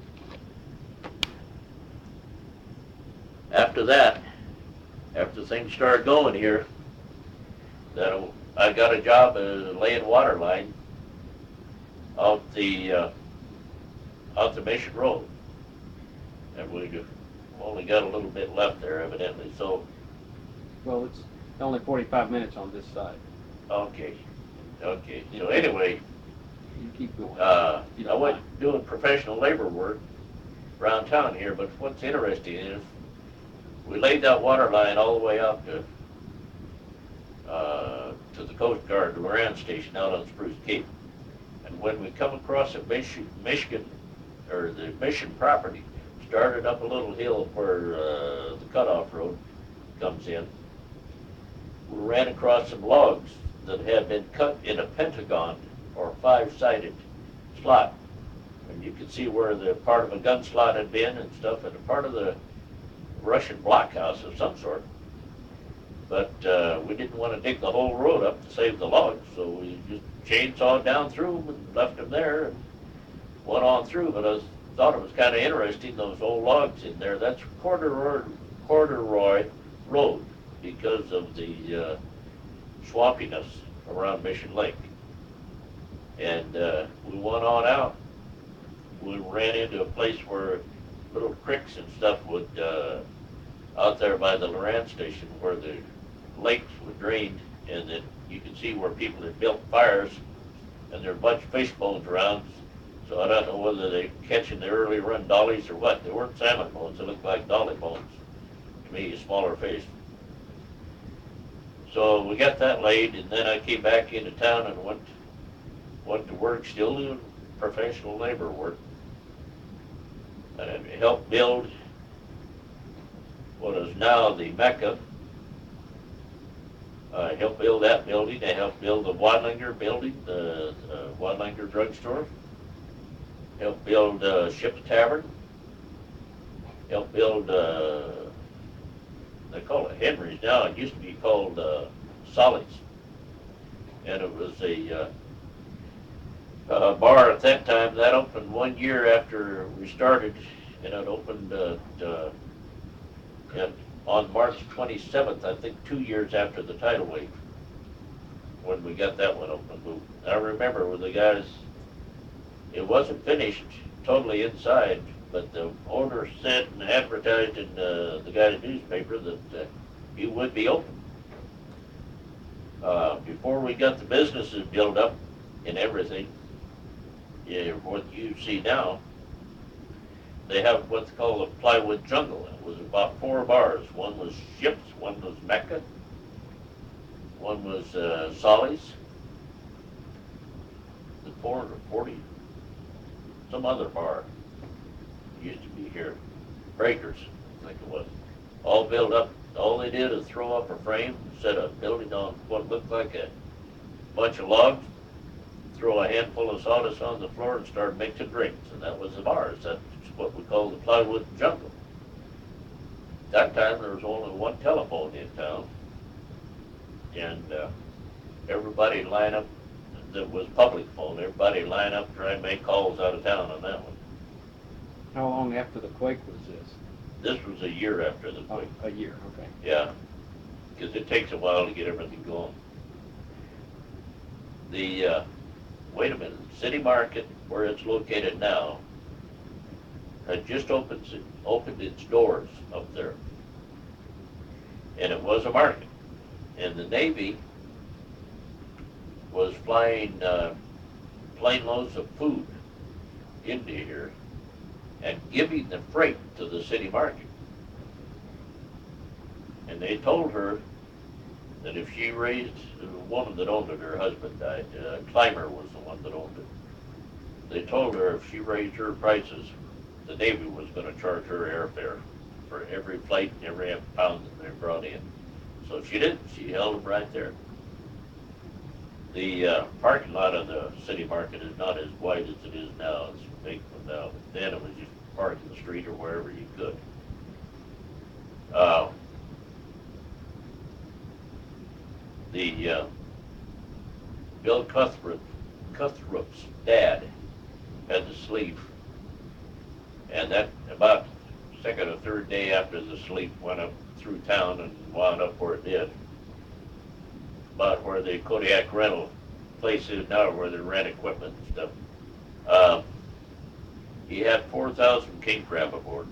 After that, after things started going here, then I got a job uh, laying water line out the uh, out the Mission Road, and we only got a little bit left there, evidently. So, Well, it's only forty-five minutes on this side. okay, okay. You know, anyway, You keep going. uh, You I don't went mind. doing professional labor work around town here. But what's interesting is we laid that water line all the way out to uh, to the Coast Guard, the Moran Station out on Spruce Cape. And when we come across the Michigan, Michigan or the Mission property, started up a little hill where uh, the cutoff road comes in, we ran across some logs that had been cut in a pentagon or five-sided slot. And you could see where the part of a gun slot had been and stuff, and a part of the Russian blockhouse of some sort. But uh, we didn't want to dig the whole road up to save the logs, so we just chainsawed down through them and left them there and went on through. But I was, thought it was kind of interesting, those old logs in there. That's Corduroy, Corduroy Road because of the uh, swampiness around Mission Lake. And uh, we went on out. We ran into a place where little creeks and stuff would, uh, out there by the Loran Station, where the lakes were drained, and then you could see where people had built fires, and there were a bunch of fish bones around. So I don't know whether they were catching the early run dollies or what. They weren't salmon bones, they looked like dolly bones to me, smaller fish. So we got that laid, and then I came back into town and went went to work, still doing professional labor work. And I helped build what is now the Mecca. I helped build that building. I helped build the Wadlinger building, the, the Wadlinger drugstore. Helped build uh, Ship's Tavern. Helped build, uh, they call it Henry's now. It used to be called uh, Solly's. And it was a uh, uh, bar at that time. That opened one year after we started, and it opened uh, uh, at, on March twenty-seventh, I think two years after the tidal wave, when we got that one open. I remember with the guys, it wasn't finished totally inside, but the owner said and advertised in uh, the guy's newspaper that uh, he would be open. Uh, before we got the businesses built up and everything, yeah, what you see now, they have what's called a plywood jungle. It was about four bars. One was Ships, one was Mecca, one was uh, Solly's, the four or forty, some other bar used to be here, Breakers, I think it was. All built up. All they did is throw up a frame, set a building on what looked like a bunch of logs, throw a handful of sawdust on the floor and start mixing drinks, and that was the bars. That's what we call the plywood jungle. That time there was only one telephone in town, and uh, everybody line up and that was public phone. Everybody line up, try and make calls out of town on that one. How long after the quake was this? This was a year after the Oh, quake. a year, okay. Yeah, because it takes a while to get everything going. The, uh, wait a minute, City Market, where it's located now, had just opened, opened its doors up there. And it was a market. And the Navy was flying uh, plane loads of food into here and giving the freight to the city market. And they told her that if she raised, the woman that owned it, her husband died, uh, Clymer was the one that owned it. They told her if she raised her prices, the Navy was going to charge her airfare for every flight and every pound that they brought in. So she did. She held them right there. The uh, parking lot of the city market is not as wide as it is now. It's big from now. But then it was just park in the street or wherever you could. Uh, the uh, Bill Cuthbert, Cuthbert's dad had the sleep, and that about second or third day after the sleep went up through town and wound up where it did, about where the Kodiak rental place is now, where they rent equipment and stuff. Uh, he had four thousand king crab aboard.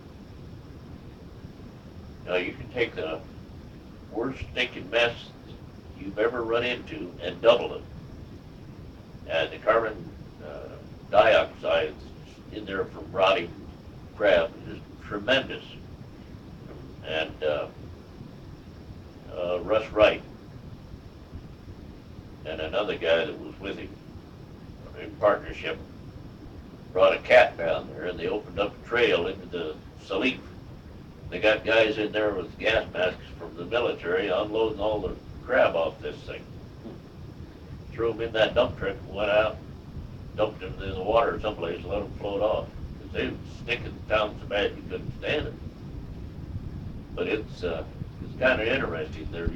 Now you can take the worst stinking mess you've ever run into and double it. And the carbon uh, dioxide in there from rotting crab is tremendous. And uh, uh, Russ Wright and another guy that was with him in partnership brought a cat down there, and they opened up a trail into the Salif. They got guys in there with gas masks from the military unloading all the crab off this thing. Threw them in that dump truck and went out, dumped them in the water someplace and let them float off. Because they were sticking down so bad you couldn't stand it. But it's, uh, it's kind of interesting. They're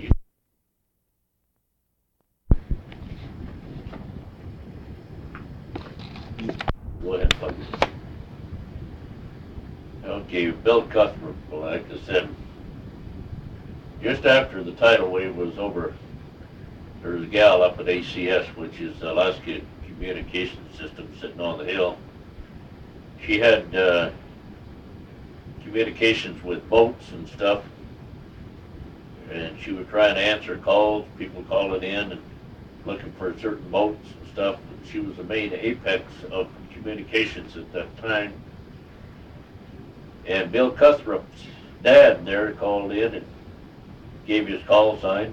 Go ahead, plug it. Okay, Bill Cuthbert, like I said, just after the tidal wave was over, there was a gal up at A C S, which is Alaska Communications System, sitting on the hill. She had uh, communications with boats and stuff, and she was trying to answer calls, people calling in and looking for certain boats and stuff. And she was the main apex of communications at that time. And Bill Cuthbert's dad there called in and gave his call sign.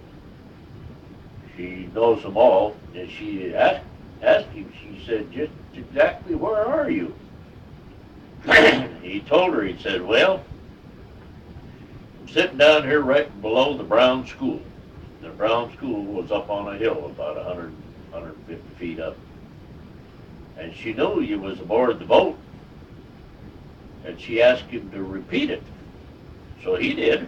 She knows them all, and she asked, asked him, she said, just exactly where are you? He told her, he said, well, I'm sitting down here right below the Brown School. The Brown School was up on a hill about one hundred, one hundred fifty feet up. And she knew you was aboard the boat. And she asked him to repeat it. So he did.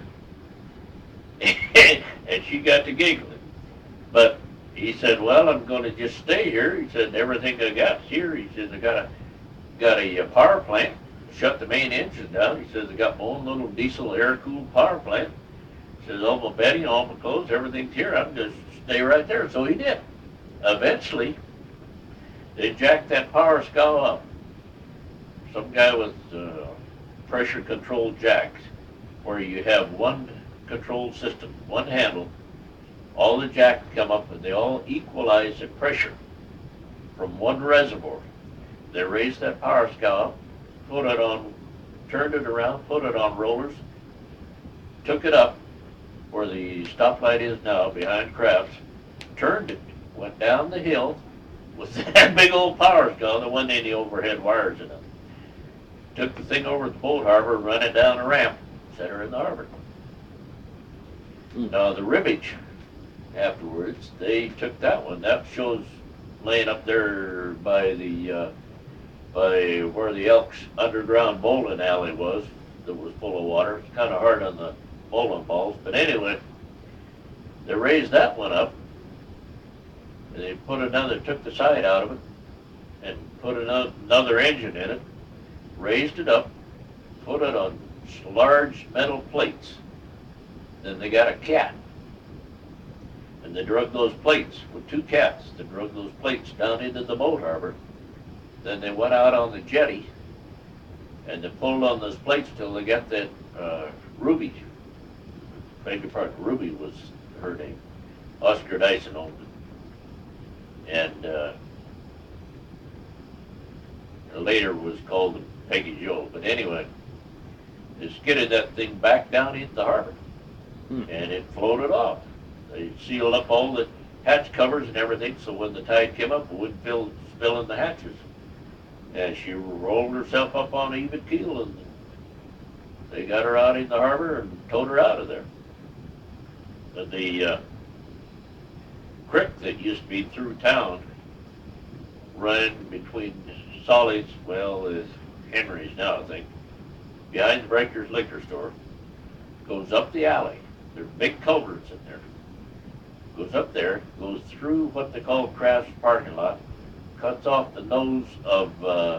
And she got to giggling. But he said, well, I'm going to just stay here. He said, everything I got here. He says, I got a, got a power plant. Shut the main engine down. He says, I got my own little diesel air-cooled power plant. He says, all my bedding, all my clothes, everything's here. I'm just stay right there. So he did. Eventually, they jacked that power scow up. Some guy with uh, pressure-controlled jacks, where you have one control system, one handle. All the jacks come up and they all equalize the pressure from one reservoir. They raised that power scow up, put it on, turned it around, put it on rollers, took it up where the stoplight is now behind Crafts, turned it, went down the hill with that big old power scow that went in the overhead wires in it. Took the thing over to the boat harbor, run it down a ramp, set her in the harbor. Mm. Now the ribbage afterwards, they took that one. That shows laying up there by the uh, by where the Elks underground bowling alley was, that was full of water. It's kind of hard on the bowling balls, but anyway, they raised that one up. And they put another, took the side out of it, and put ano- another engine in it, raised it up, put it on s- large metal plates. Then they got a cat. And they drug those plates with two cats. They drug those plates down into the boat harbor. Then they went out on the jetty and they pulled on those plates till they got that uh, Ruby. Beg your pardon, Ruby was her name. Oscar Dyson owned it. And uh, later was called the Peggy Joe. But anyway, they skidded that thing back down into the harbor. Hmm. And it floated off. They sealed up all the hatch covers and everything, so when the tide came up, it wouldn't fill, spill in the hatches. And she rolled herself up on an even keel, and they got her out in the harbor and towed her out of there. But the uh, creek that used to be through town ran between Solly's, well, is Henry's now, I think, behind the Breakers liquor store, goes up the alley. There's big culverts in there. Goes up there, goes through what they call Kraft's parking lot, cuts off the nose of uh,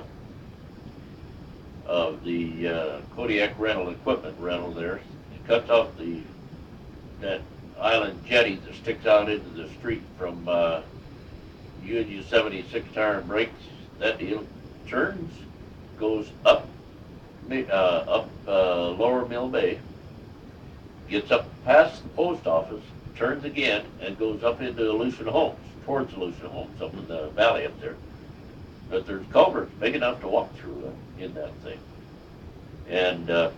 of the uh, Kodiak rental equipment rental there. It cuts off the that island jetty that sticks out into the street from uh, U N U seventy-six tire and brakes. That deal turns, goes up uh, up uh, Lower Mill Bay, gets up past the post office, turns again, and goes up into Aleutian Homes, towards Aleutian Homes, up in the valley up there. But there's culverts big enough to walk through uh, in that thing. And uh,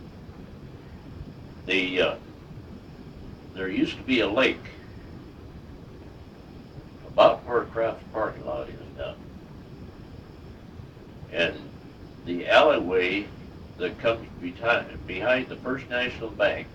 the uh, there used to be a lake about where Kraft's parking lot is now. And the alleyway that comes behind, behind the First National Bank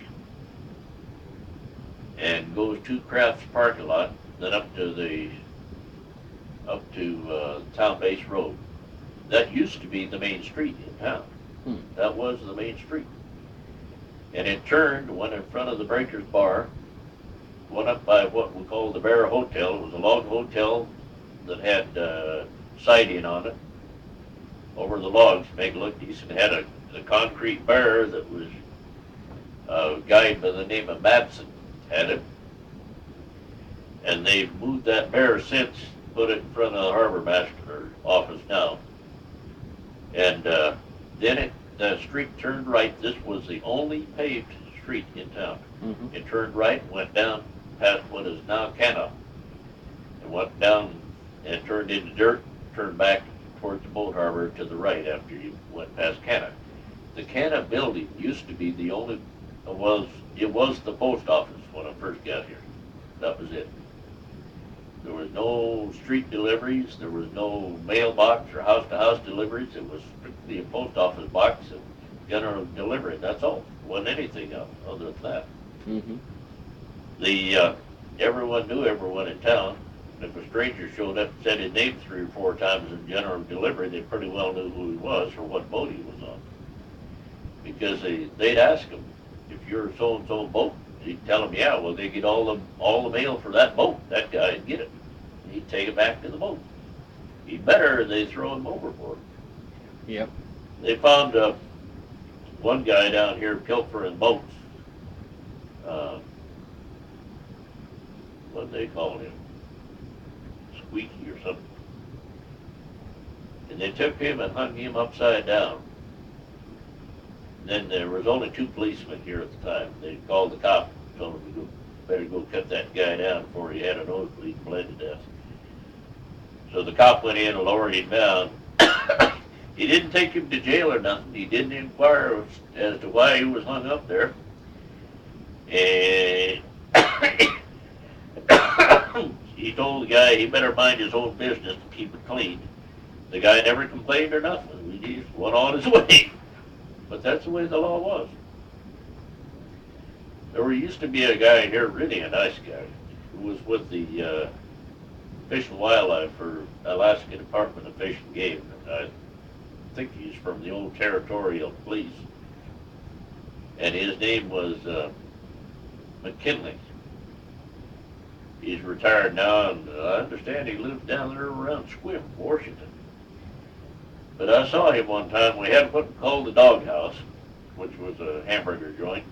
and goes to Kraft's parking lot, then up to the up to uh, Town Base Road. That used to be the main street in town. Hmm. That was the main street. And it turned, went in front of the Breakers Bar, went up by what we call the Bear Hotel. It was a log hotel that had uh, siding on it over the logs to make it look decent. It had a, a concrete bear that was a guy by the name of Madsen had it. And they've moved that bear since, put it in front of the harbor master office now. And uh, then it, the street turned right. This was the only paved street in town. Mm-hmm. It turned right, went down past what is now Cana, and went down and turned into dirt, turned back towards the boat harbor to the right after you went past Cana. The Cana building used to be the only, was, it was the post office when I first got here. That was it. There was no street deliveries, there was no mailbox or house-to-house deliveries. It was strictly a post office box and general delivery, that's all. Wasn't anything else other than that. Mm-hmm. The, uh, everyone knew everyone in town. If a stranger showed up and said his name three or four times in general delivery, they pretty well knew who he was or what boat he was on. Because they, they'd ask him, if you're so-and-so boat, he'd tell them, yeah, well, they get all the, all the mail for that boat. That guy'd get it. He'd take it back to the boat. He better, they throw him overboard. Yep. They found uh, one guy down here pilfering boats. Uh, what they call him? Squeaky or something. And they took him and hung him upside down. Then there was only two policemen here at the time. They called the cop, told him to go, better go cut that guy down before he had a nosebleed and bled to death. So the cop went in and lowered him down. He didn't take him to jail or nothing. He didn't inquire as to why he was hung up there. And he told the guy he better mind his own business and keep it clean. The guy never complained or nothing. He just went on his way. But that's the way the law was. There used to be a guy here, really a nice guy, who was with the uh, Fish and Wildlife for Alaska Department of Fish and Game. And I think he's from the old Territorial Police. And his name was uh, McKinley. He's retired now, and I understand he lives down there around Squim, Washington. But I saw him one time. We had what we called the Doghouse, which was a hamburger joint.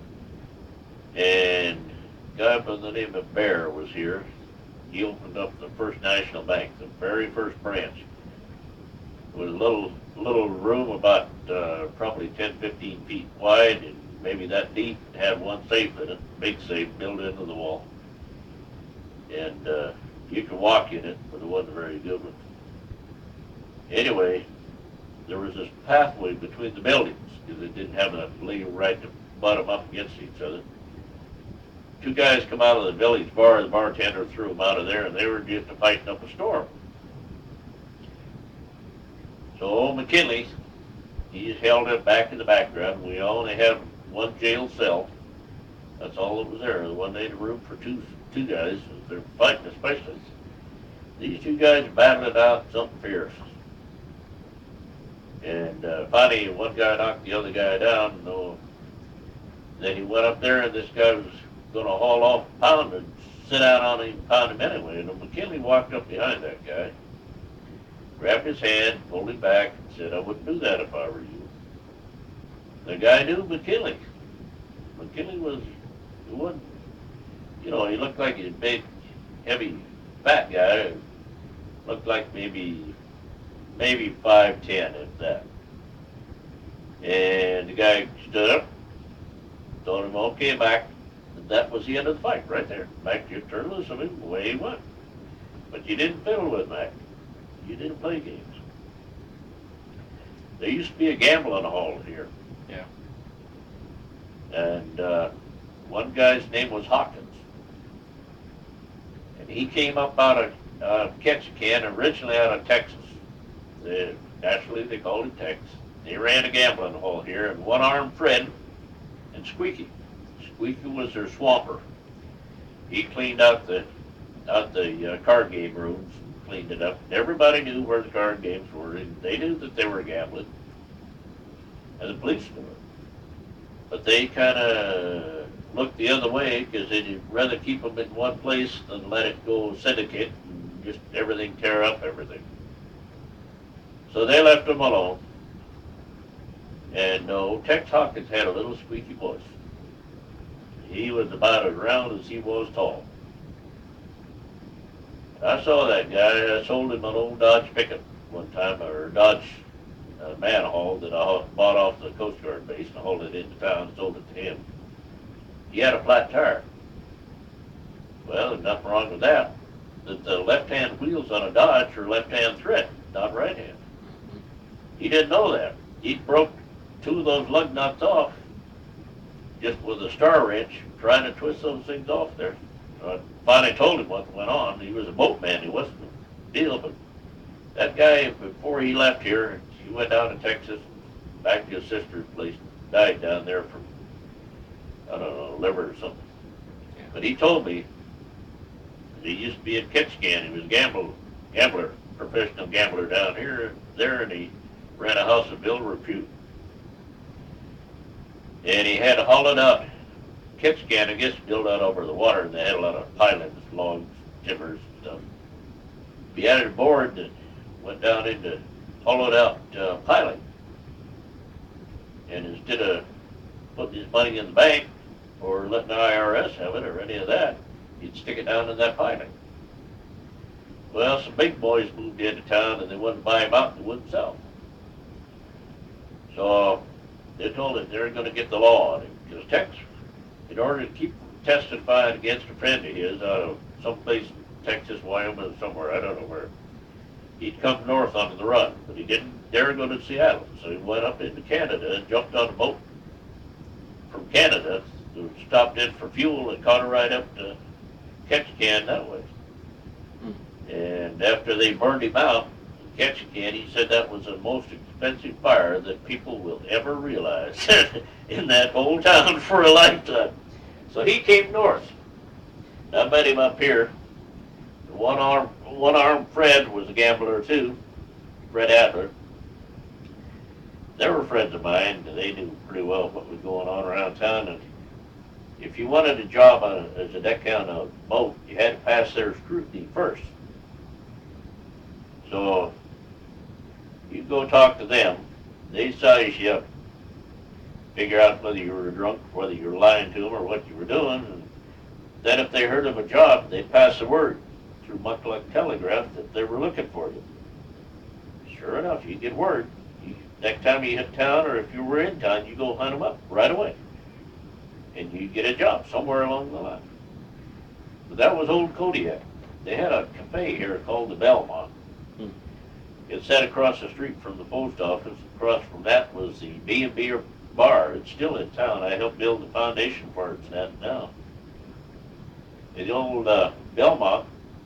And a guy by the name of Bear was here. He opened up the First National Bank, the very first branch. It was a little little room about uh, probably ten, fifteen feet wide and maybe that deep. It had one safe in it, big safe built into the wall. And uh, you could walk in it, but it wasn't a very good one. Anyway, there was this pathway between the buildings because it didn't have enough legal right to butt them up against each other. Two guys come out of the village bar, the bartender threw them out of there, and they were just fighting up a storm. So old McKinley, he's held it back in the background. We only had one jail cell. That's all that was there. The one made a room for two two guys. They're fighting especially. These two guys battled it out something fierce. And uh, finally, one guy knocked the other guy down. You know, then he went up there, and this guy was going to haul off a pound and sit down on him and pound him anyway. And McKinley walked up behind that guy, grabbed his hand, pulled him back, and said, "I wouldn't do that if I were you." The guy knew McKinley. McKinley was, he wasn't, you know, he looked like a big, heavy, fat guy. Looked like maybe, maybe five ten, if that. And the guy stood up, told him, "Okay, Mac." And that was the end of the fight right there. Mac just turned loose of him, away he went. But you didn't fiddle with Mac. You didn't play games. There used to be a gambling hall here. Yeah. And uh, one guy's name was Hawkins. And he came up out of uh, Ketchikan, originally out of Texas. They, naturally, they called him Tex. They ran a gambling hall here, and one-armed Fred and Squeaky. Squeaky was their swamper. He cleaned out the out the uh, card game rooms, cleaned it up. Everybody knew where the card games were, and they knew that they were gambling, and the police knew it. But they kind of looked the other way because they'd rather keep them in one place than let it go syndicate and just everything tear up everything. So they left them alone. And uh, Tex Hawkins had a little squeaky voice. He was about as round as he was tall. I saw that guy. I sold him an old Dodge pickup one time, or Dodge uh, manhaul that I bought off the Coast Guard base and hauled it into town and sold it to him. He had a flat tire. Well, there's nothing wrong with that. The, the left-hand wheels on a Dodge are left-hand thread, not right-hand. He didn't know that. He broke two of those lug nuts off just with a star wrench, trying to twist those things off there. I finally told him what went on. He was a boatman. He wasn't a deal, but that guy, before he left here, he went down to Texas, back to his sister's place, died down there from, I don't know, liver or something. Yeah. But he told me that he used to be in Ketchikan. He was a gambler, gambler, professional gambler down here, there, and he ran a house of ill repute. And he had to haul it out. Ketchikan, I guess, built out over the water, and they had a lot of pilings, logs, timbers, and stuff. He had a board that went down into hollowed out uh, piling. And instead of putting his money in the bank or letting the I R S have it or any of that, he'd stick it down in that piling. Well, some big boys moved into town and they wouldn't buy him out and they wouldn't sell. So they told him they were going to get the law on him. Because Tex, in order to keep testifying against a friend of his out of someplace, Texas, Wyoming, somewhere, I don't know where, he'd come north onto the run, but he didn't dare go to Seattle. So he went up into Canada and jumped on a boat from Canada, stopped in for fuel and caught a ride up to Ketchikan that way. And after they burned him out in Ketchikan, he said that was the most expensive fire that people will ever realize in that whole town for a lifetime. So he came north. I met him up here. One arm, one armed Fred was a gambler too, Fred Adler. They were friends of mine. They knew pretty well what was going on around town, and if you wanted a job on a, as a deckhand on a boat, you had to pass their scrutiny first. So you go talk to them, they size you up, figure out whether you were drunk, whether you were lying to them, or what you were doing. And then if they heard of a job, they'd pass the word through Muckluck Telegraph that they were looking for you. Sure enough, you get word. You, next time you hit town, or if you were in town, you go hunt them up right away. And you get a job somewhere along the line. But that was old Kodiak. They had a cafe here called the Belmont. Hmm. It sat across the street from the post office. Across from that was the B and B bar. It's still in town. I helped build the foundation for it. It's that now. The old uh, Belmont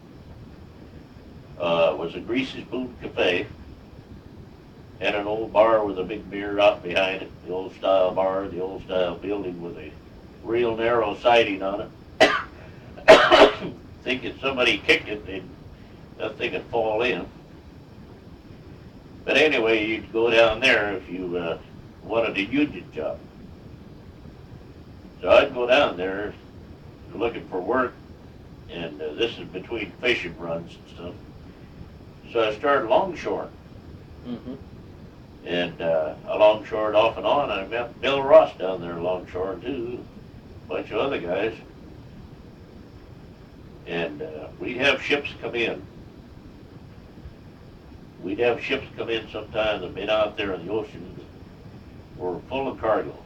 uh, was a greasy spoon cafe. Had an old bar with a big beer out behind it. The old style bar, the old style building with a real narrow siding on it. Think if somebody kicked it, they'd, that thing would fall in. But anyway, you'd go down there if you uh, wanted a union job. So I'd go down there looking for work, and uh, this is between fishing runs and stuff. So I started longshoring. Mm-hmm. And uh, I longshored off and on. I met Bill Ross down there longshoring too, a bunch of other guys. And uh, we'd have ships come in. We'd have ships come in sometimes that been out there in the ocean, were full of cargo.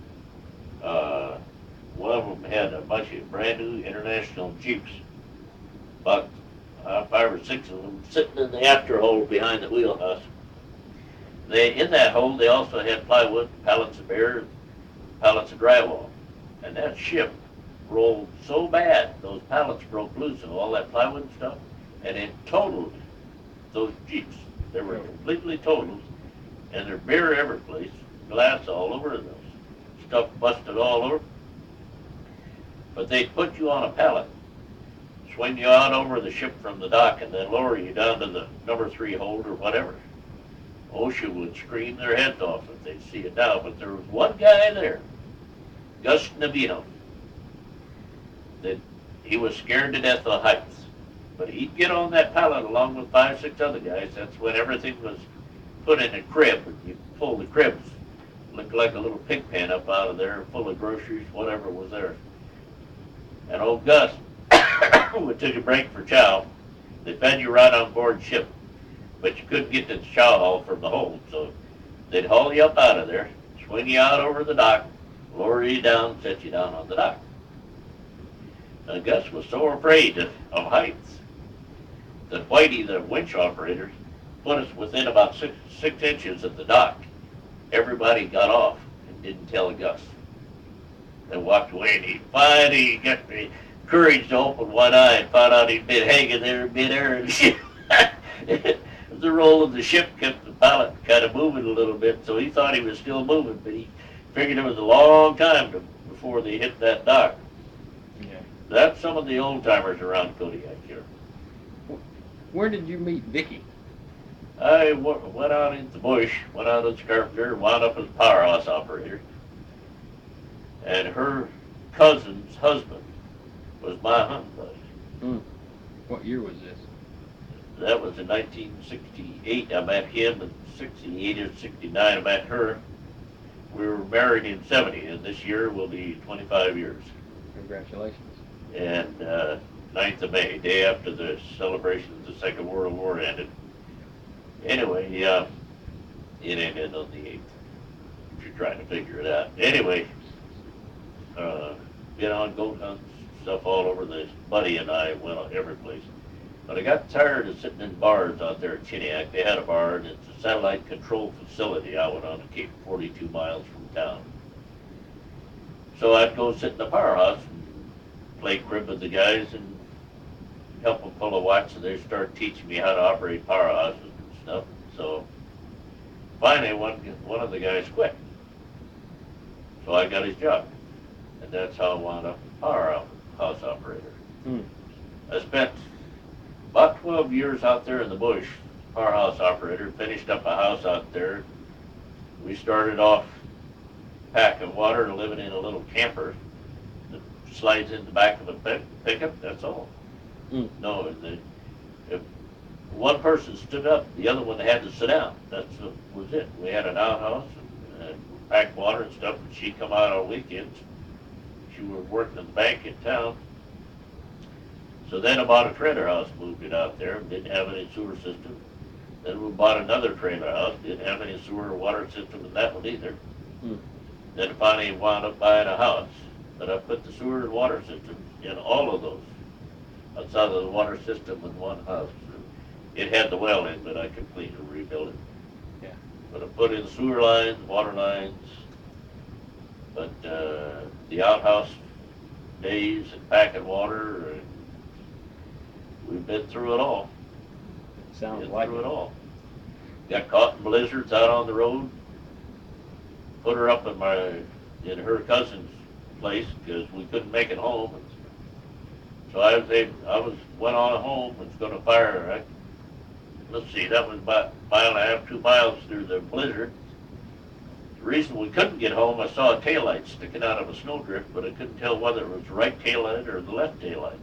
Uh, one of them had a bunch of brand new international Jeeps, about uh, five or six of them sitting in the after hold behind the wheelhouse. They, in that hold, they also had plywood, pallets of beer, pallets of drywall. And that ship rolled so bad, those pallets broke loose and all that plywood and stuff, and it totaled those Jeeps. They were completely totaled, and their beer every place, glass all over them, stuff busted all over. But they'd put you on a pallet, swing you out over the ship from the dock, and then lower you down to the number three hold or whatever. OSHA would scream their heads off if they'd see it now, but there was one guy there, Gus Navino, that he was scared to death of heights. But he'd get on that pallet along with five, six other guys. That's when everything was put in a crib. And you pull the cribs, looked like a little pig pen up out of there, full of groceries, whatever was there. And old Gus would take a break for chow. They fed you right on board ship, but you couldn't get to the chow hall from the hold, so they'd haul you up out of there, swing you out over the dock, lower you down, set you down on the dock. Now Gus was so afraid of, of heights that Whitey, the winch operator, put us within about six, six inches of the dock. Everybody got off and didn't tell Gus. They walked away, and he finally got the courage to open one eye and found out he'd been hanging there in midair. And the roll of the ship kept the pallet kind of moving a little bit, so he thought he was still moving, but he figured it was a long time to, before they hit that dock. Yeah. That's some of the old timers around Kodiak here. Where did you meet Vicky? I w- went out into the bush, went out as a carpenter, wound up as a powerhouse operator. And her cousin's husband was my hunting buddy. Hmm. What year was this? That was in nineteen sixty-eight. I met him in sixty-eight or sixty-nine. I met her. We were married in seventy, and this year will be twenty-five years. Congratulations. And uh, ninth of May, day after the celebration of the Second World War ended. Anyway, uh, it ended on the eighth, if you're trying to figure it out. Anyway, uh, been on goat hunts, stuff all over. This buddy and I went on every place. But I got tired of sitting in bars out there at Chiniac. They had a bar, and it's a satellite control facility out on the Cape, forty-two miles from town. So I'd go sit in the powerhouse and play crib with the guys and help them pull a watch, so they start teaching me how to operate powerhouses and stuff. So finally, one one of the guys quit. So I got his job, and that's how I wound up a powerhouse operator. Hmm. I spent about twelve years out there in the bush, powerhouse operator, finished up a house out there. We started off packing water, living in a little camper that slides in the back of a pick, pickup, that's all. Mm. No, the, if one person stood up, the other one had to sit down. That's what was it. We had an outhouse and, and packed water and stuff, and she'd come out on weekends. She was working in the bank in town. So then I bought a trailer house, moved it out there, didn't have any sewer system. Then we bought another trailer house, didn't have any sewer or water system in that one either. Mm. Then I finally wound up buying a house, but I put the sewer and water system in all of those. Outside of the water system in one house. It had the well in, but I completely rebuilt it. Yeah. But I put in sewer lines, water lines, but uh, the outhouse days and packing water, and we've been through it all. Sounds Been like through it. it all. Got caught in blizzards out on the road. Put her up in my in her cousin's place because we couldn't make it home. So I was able, I was went on home and was going to fire her. I, let's see, that was about a mile and a half, two miles through the blizzard. The reason we couldn't get home, I saw a taillight sticking out of a snowdrift, but I couldn't tell whether it was the right taillight or the left taillight.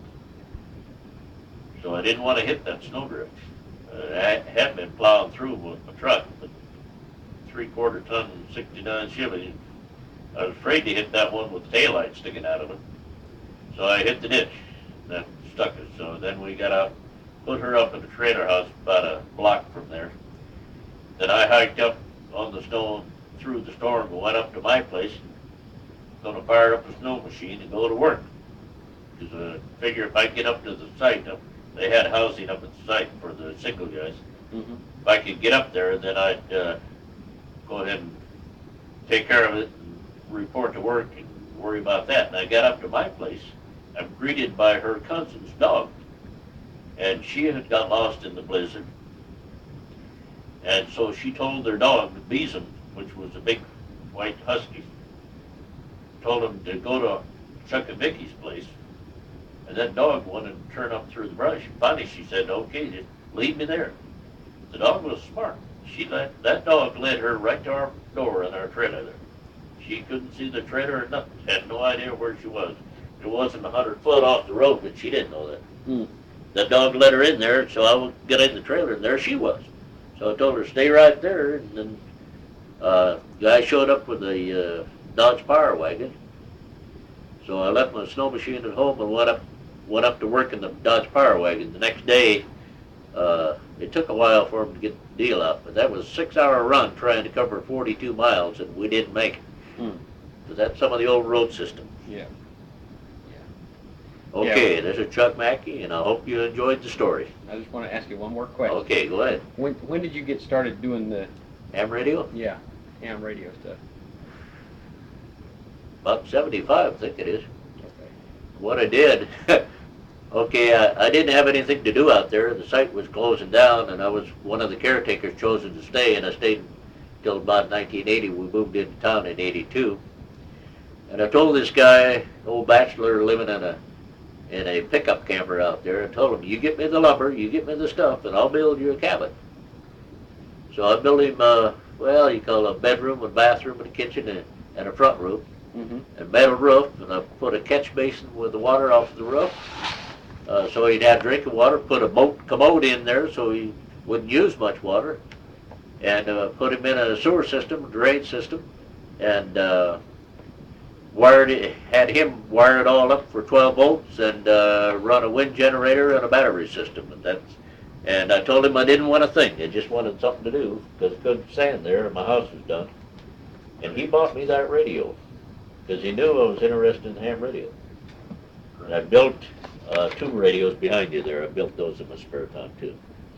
So I didn't want to hit that snowdrift. Uh, I had been plowing through with my truck, but three-quarter ton sixty-nine Chevy. I was afraid to hit that one with the taillight sticking out of it. So I hit the ditch. That stuck us. So then we got out, put her up in the trailer house about a block from there. Then I hiked up on the snow through the storm and went up to my place. Going to fire up a snow machine and go to work. Because I figure if I get up to the site, up, they had housing up at the site for the single guys. Mm-hmm. If I could get up there, then I'd uh, go ahead and take care of it and report to work and worry about that. And I got up to my place. I'm greeted by her cousin's dog. And she had got lost in the blizzard. And so she told their dog, Besom, which was a big white husky, told him to go to Chuck and Vicky's place. And that dog wanted to turn up through the brush. And finally she said, okay, just leave me there. The dog was smart. She let, that dog led her right to our door in our trailer there. She couldn't see the trailer or nothing. Had no idea where she was. It wasn't a hundred foot off the road, but she didn't know that. Mm. That dog led her in there, so I would get in the trailer, and there she was. So I told her, stay right there, and then uh, guy showed up with a uh, Dodge Power Wagon. So I left my snow machine at home and went up, went up to work in the Dodge Power Wagon. The next day, uh, it took a while for him to get the deal out, but that was a six-hour run trying to cover forty-two miles, and we didn't make it. Mm. So that's some of the old road system. Yeah. Okay, Yeah. this is Chuck Mackey, and I hope you enjoyed the story. I just want to ask you one more question. Okay, go ahead. When when did you get started doing the Ham radio? yeah ham radio stuff? About seventy-five, I think it is. Okay. What I did, okay, I, I didn't have anything to do out there. The site was closing down, and I was one of the caretakers chosen to stay, and I stayed until about nineteen eighty. We moved into town in eighty-two. And I told this guy, old bachelor living in a in a pickup camper out there, and told him, you get me the lumber, you get me the stuff, and I'll build you a cabin. So I built him, uh, well, you call it a bedroom, a bathroom, and a kitchen, and, and a front room, Mm-hmm. and metal roof, and I put a catch basin with the water off the roof, uh, so he'd have drinking water, put a boat commode in there so he wouldn't use much water, and uh, put him in a sewer system, a drain system, and uh, wired it, had him wire it all up for twelve volts and uh, run a wind generator and a battery system. And that's, and I told him I didn't want a thing. I just wanted something to do because I couldn't stand there and my house was done. And he bought me that radio because he knew I was interested in ham radio. And I built uh, two radios behind you there. I built those in my spare time too.